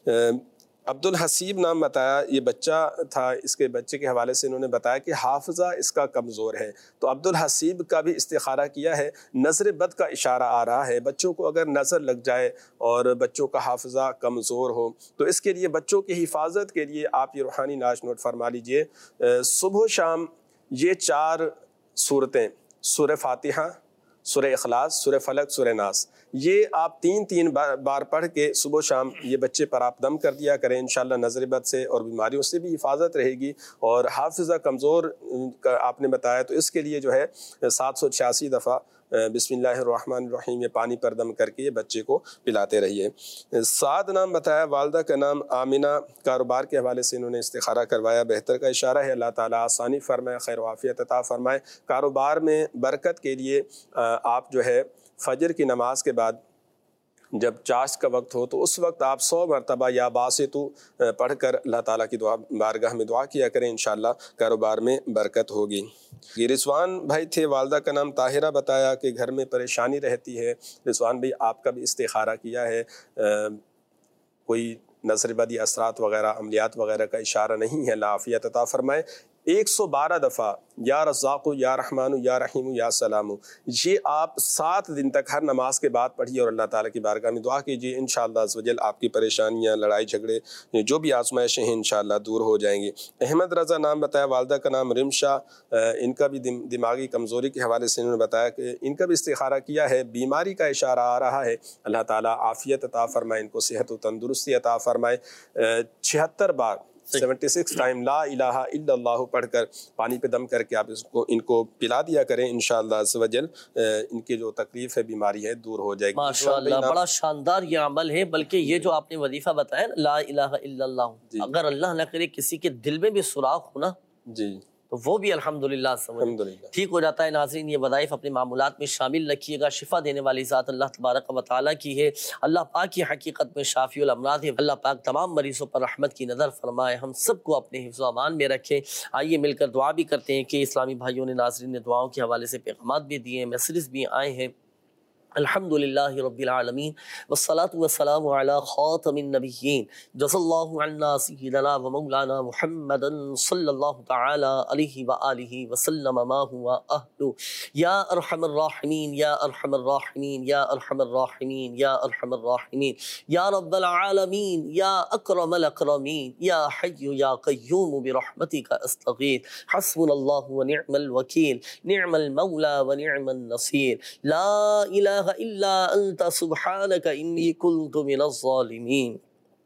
अब्दुल हसीब नाम बताया, ये बच्चा था, इसके बच्चे के हवाले से इन्होंने बताया कि हाफ़िज़ा इसका कमज़ोर है। तो अब्दुल हसीब का भी इस्तिखारा किया है, नज़र बद का इशारा आ रहा है। बच्चों को अगर नज़र लग जाए और बच्चों का हाफ़िज़ा कमज़ोर हो, तो इसके लिए बच्चों की हिफाजत के लिए आप ये रूहानी इलाज नोट फरमा लीजिए। सुबह शाम ये 4 सूरतें, सूरह फातिहा, सूरह इखलास, सूरह फलक, सूरह नास, ये आप 3-3 बार पढ़ के सुबह शाम ये बच्चे पर आप दम कर दिया करें। इंशाअल्लाह नज़र बद से और बीमारियों से भी हिफाजत रहेगी। और हाफिज़ा कमज़ोर का आपने बताया, तो इसके लिए जो है 786 दफ़ा बिस्मिल्लाहिर्रहमानिर्रहीम ये पानी पर दम करके ये बच्चे को पिलाते रहिए। साद नाम बताया, वालदा का नाम आमिना, कारोबार के हवाले से इन्होंने इस्तिखारा करवाया, बेहतर का इशारा है, अल्लाह ताला आसानी फरमाए, खैर वाफ़ियत अता फरमाए। कारोबार में बरकत के लिए आप जो है फ़जर की नमाज के बाद جب چاشت کا وقت ہو تو اس وقت آپ 100 مرتبہ یا باسطو پڑھ کر اللہ تعالیٰ کی بارگاہ میں دعا کیا کریں، انشاءاللہ کاروبار میں برکت ہوگی۔ یہ رضوان بھائی تھے، والدہ کا نام طاہرہ بتایا کہ گھر میں پریشانی رہتی ہے۔ رضوان بھائی آپ کا بھی استخارہ کیا ہے، کوئی نظر بدی اثرات وغیرہ عملیات وغیرہ کا اشارہ نہیں ہے، اللہ عافیت عطا فرمائے۔ 112 دفعہ یا رزاق یا رحمان یا رحیم یا سلام، یہ آپ 7 دن تک ہر نماز کے بعد پڑھیے اور اللہ تعالیٰ کی بارگاہ میں دعا کیجیے، انشاءاللہ عز و جل آپ کی پریشانیاں، لڑائی جھگڑے، جو بھی آزمائشیں ہیں انشاءاللہ دور ہو جائیں گی۔ احمد رضا نام بتایا، والدہ کا نام رمشا، ان کا بھی دماغی کمزوری کے حوالے سے انہوں نے بتایا کہ ان کا بھی استخارہ کیا ہے، بیماری کا اشارہ آ رہا ہے، اللہ تعالیٰ عافیت عطا فرمائے، ان کو صحت و تندرستی عطا فرمائے۔ 76 بار 76 ٹائم لا الہ الا اللہ پڑھ کر پانی پہ دم کر کے آپ ان کو پلا دیا کریں، انشاءاللہ عز و جل ان کی جو تکلیف ہے، بیماری ہے، دور ہو جائے گی۔ ماشاءاللہ بڑا شاندار یہ عمل ہے، بلکہ یہ جو آپ نے وظیفہ بتایا نا لا الہ الا اللہ، اگر اللہ نہ کرے کسی کے دل میں بھی سوراخ ہو نا جی تو وہ بھی الحمدللہ ٹھیک ہو جاتا ہے۔ ناظرین یہ وظائف اپنے معمولات میں شامل رکھیے گا، شفا دینے والی ذات اللہ تبارک و تعالیٰ کی ہے، اللہ پاک کی حقیقت میں شافی الامراض ہے، اللہ پاک تمام مریضوں پر رحمت کی نظر فرمائے، ہم سب کو اپنے حفظ و امان میں رکھے۔ آئیے مل کر دعا بھی کرتے ہیں کہ اسلامی بھائیوں نے، ناظرین نے دعاؤں کے حوالے سے پیغامات بھی دیے ہیں، میسیجز بھی آئے ہیں۔ الحمدللہ رب العالمین والصلاة والسلام علی خاتم النبیین، جزا اللہ عنا سیدنا و مولانا محمدا صلی اللہ تعالی علیہ وآلہ وسلم ما ہوا اہلو، یا ارحم الراحمین یا ارحم الراحمین یا ارحم الراحمین یا ارحم الراحمین یا رب العالمین یا اکرم الاکرمین یا حی یا قیوم برحمتک استغیث، حسبنا اللہ ونعم الوکیل، نعم المولا ونعم النصیر، لا الہ الا انت سبحانک انی کنت من الظالمین۔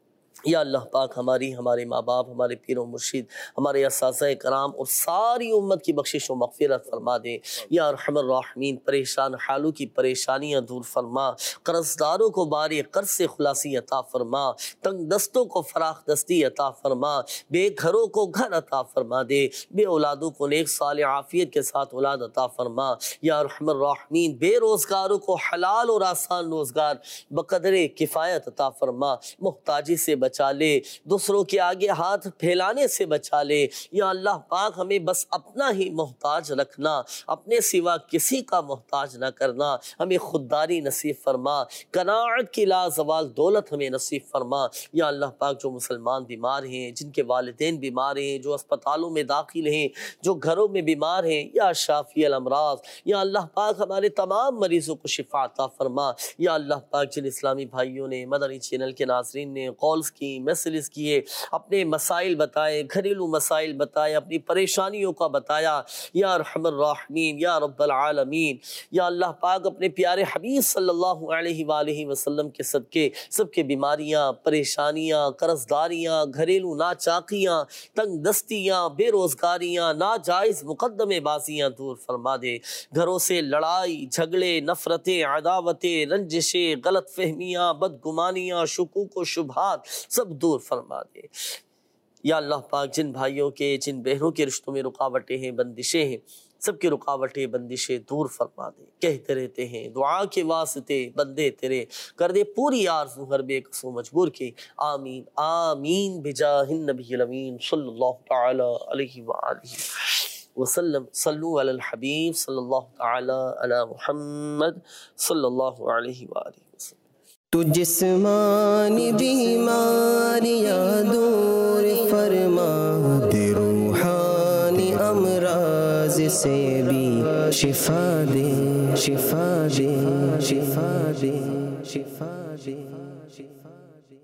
یا اللہ پاک ہماری، ہمارے ماں باپ، ہمارے پیر و مرشد، ہمارے اساتذہ کرام اور ساری امت کی بخشش و مغفرت فرما دے۔ یا ارحم الراحمین پریشان حالوں کی پریشانیاں دور فرما، قرض داروں کو بارِ قرض سے خلاصی عطا فرما، تنگ دستوں کو فراخ دستی عطا فرما، بے گھروں کو گھر عطا فرما دے، بے اولادوں کو نیک صالح عافیت کے ساتھ اولاد عطا فرما۔ یا ارحم الراحمین بے روزگاروں کو حلال اور آسان روزگار بقدر کفایت عطا فرما، محتاجی سے بچا لے، دوسروں کے آگے ہاتھ پھیلانے سے بچا لے۔ یا اللہ پاک ہمیں بس اپنا ہی محتاج رکھنا، اپنے سوا کسی کا محتاج نہ کرنا، ہمیں خودداری نصیب فرما، قناعت کی لازوال دولت ہمیں نصیب فرما۔ یا اللہ پاک جو مسلمان بیمار ہیں، جن کے والدین بیمار ہیں، جو اسپتالوں میں داخل ہیں، جو گھروں میں بیمار ہیں، یا شافی الامراض، یا اللہ پاک ہمارے تمام مریضوں کو شفا عطا فرما۔ یا اللہ پاک جن اسلامی بھائیوں نے، مدنی چینل کے ناظرین نے کالز کی، میسیجز کیے، اپنے مسائل بتائے، گھریلو مسائل بتائے، اپنی پریشانیوں کا بتایا، یا ارحم الراحمین یا رب العالمین، یا اللہ پاک اپنے پیارے حبیب صلی اللہ علیہ وآلہ وسلم کے صدقے سب کے بیماریاں، پریشانیاں، قرض داریاں، گھریلو ناچاکیاں، تنگ دستیاں، بے روزگاریاں، ناجائز مقدمے بازیاں دور فرما دے۔ گھروں سے لڑائی جھگڑے، نفرتیں، عداوتیں، رنجشیں، غلط فہمیاں، بدگمانیاں، شکوک و شبہات سب دور فرما دے۔ یا اللہ پاک جن بھائیوں کے، جن بہنوں کے رشتوں میں رکاوٹیں ہیں، بندشیں ہیں، سب کی رکاوٹیں بندشیں دور فرما دے۔ کہتے رہتے ہیں دعا کے واسطے بندے تیرے، کر دے پوری آرزو ہر بے قصو مجبور کی، آمین آمین بجاہ النبی الامین صلی اللہ تعالی علیہ وآلہ وسلم۔ صلو علی الحبیب صلی اللہ تعالی علی محمد صلی اللہ علیہ وآلہ وسلم۔ تو جسمانی بیماریاں دور فرما دے، روحانی امراض سے بھی شفا دے، شفا دے، شفا دے، شفا دے، شفا دے۔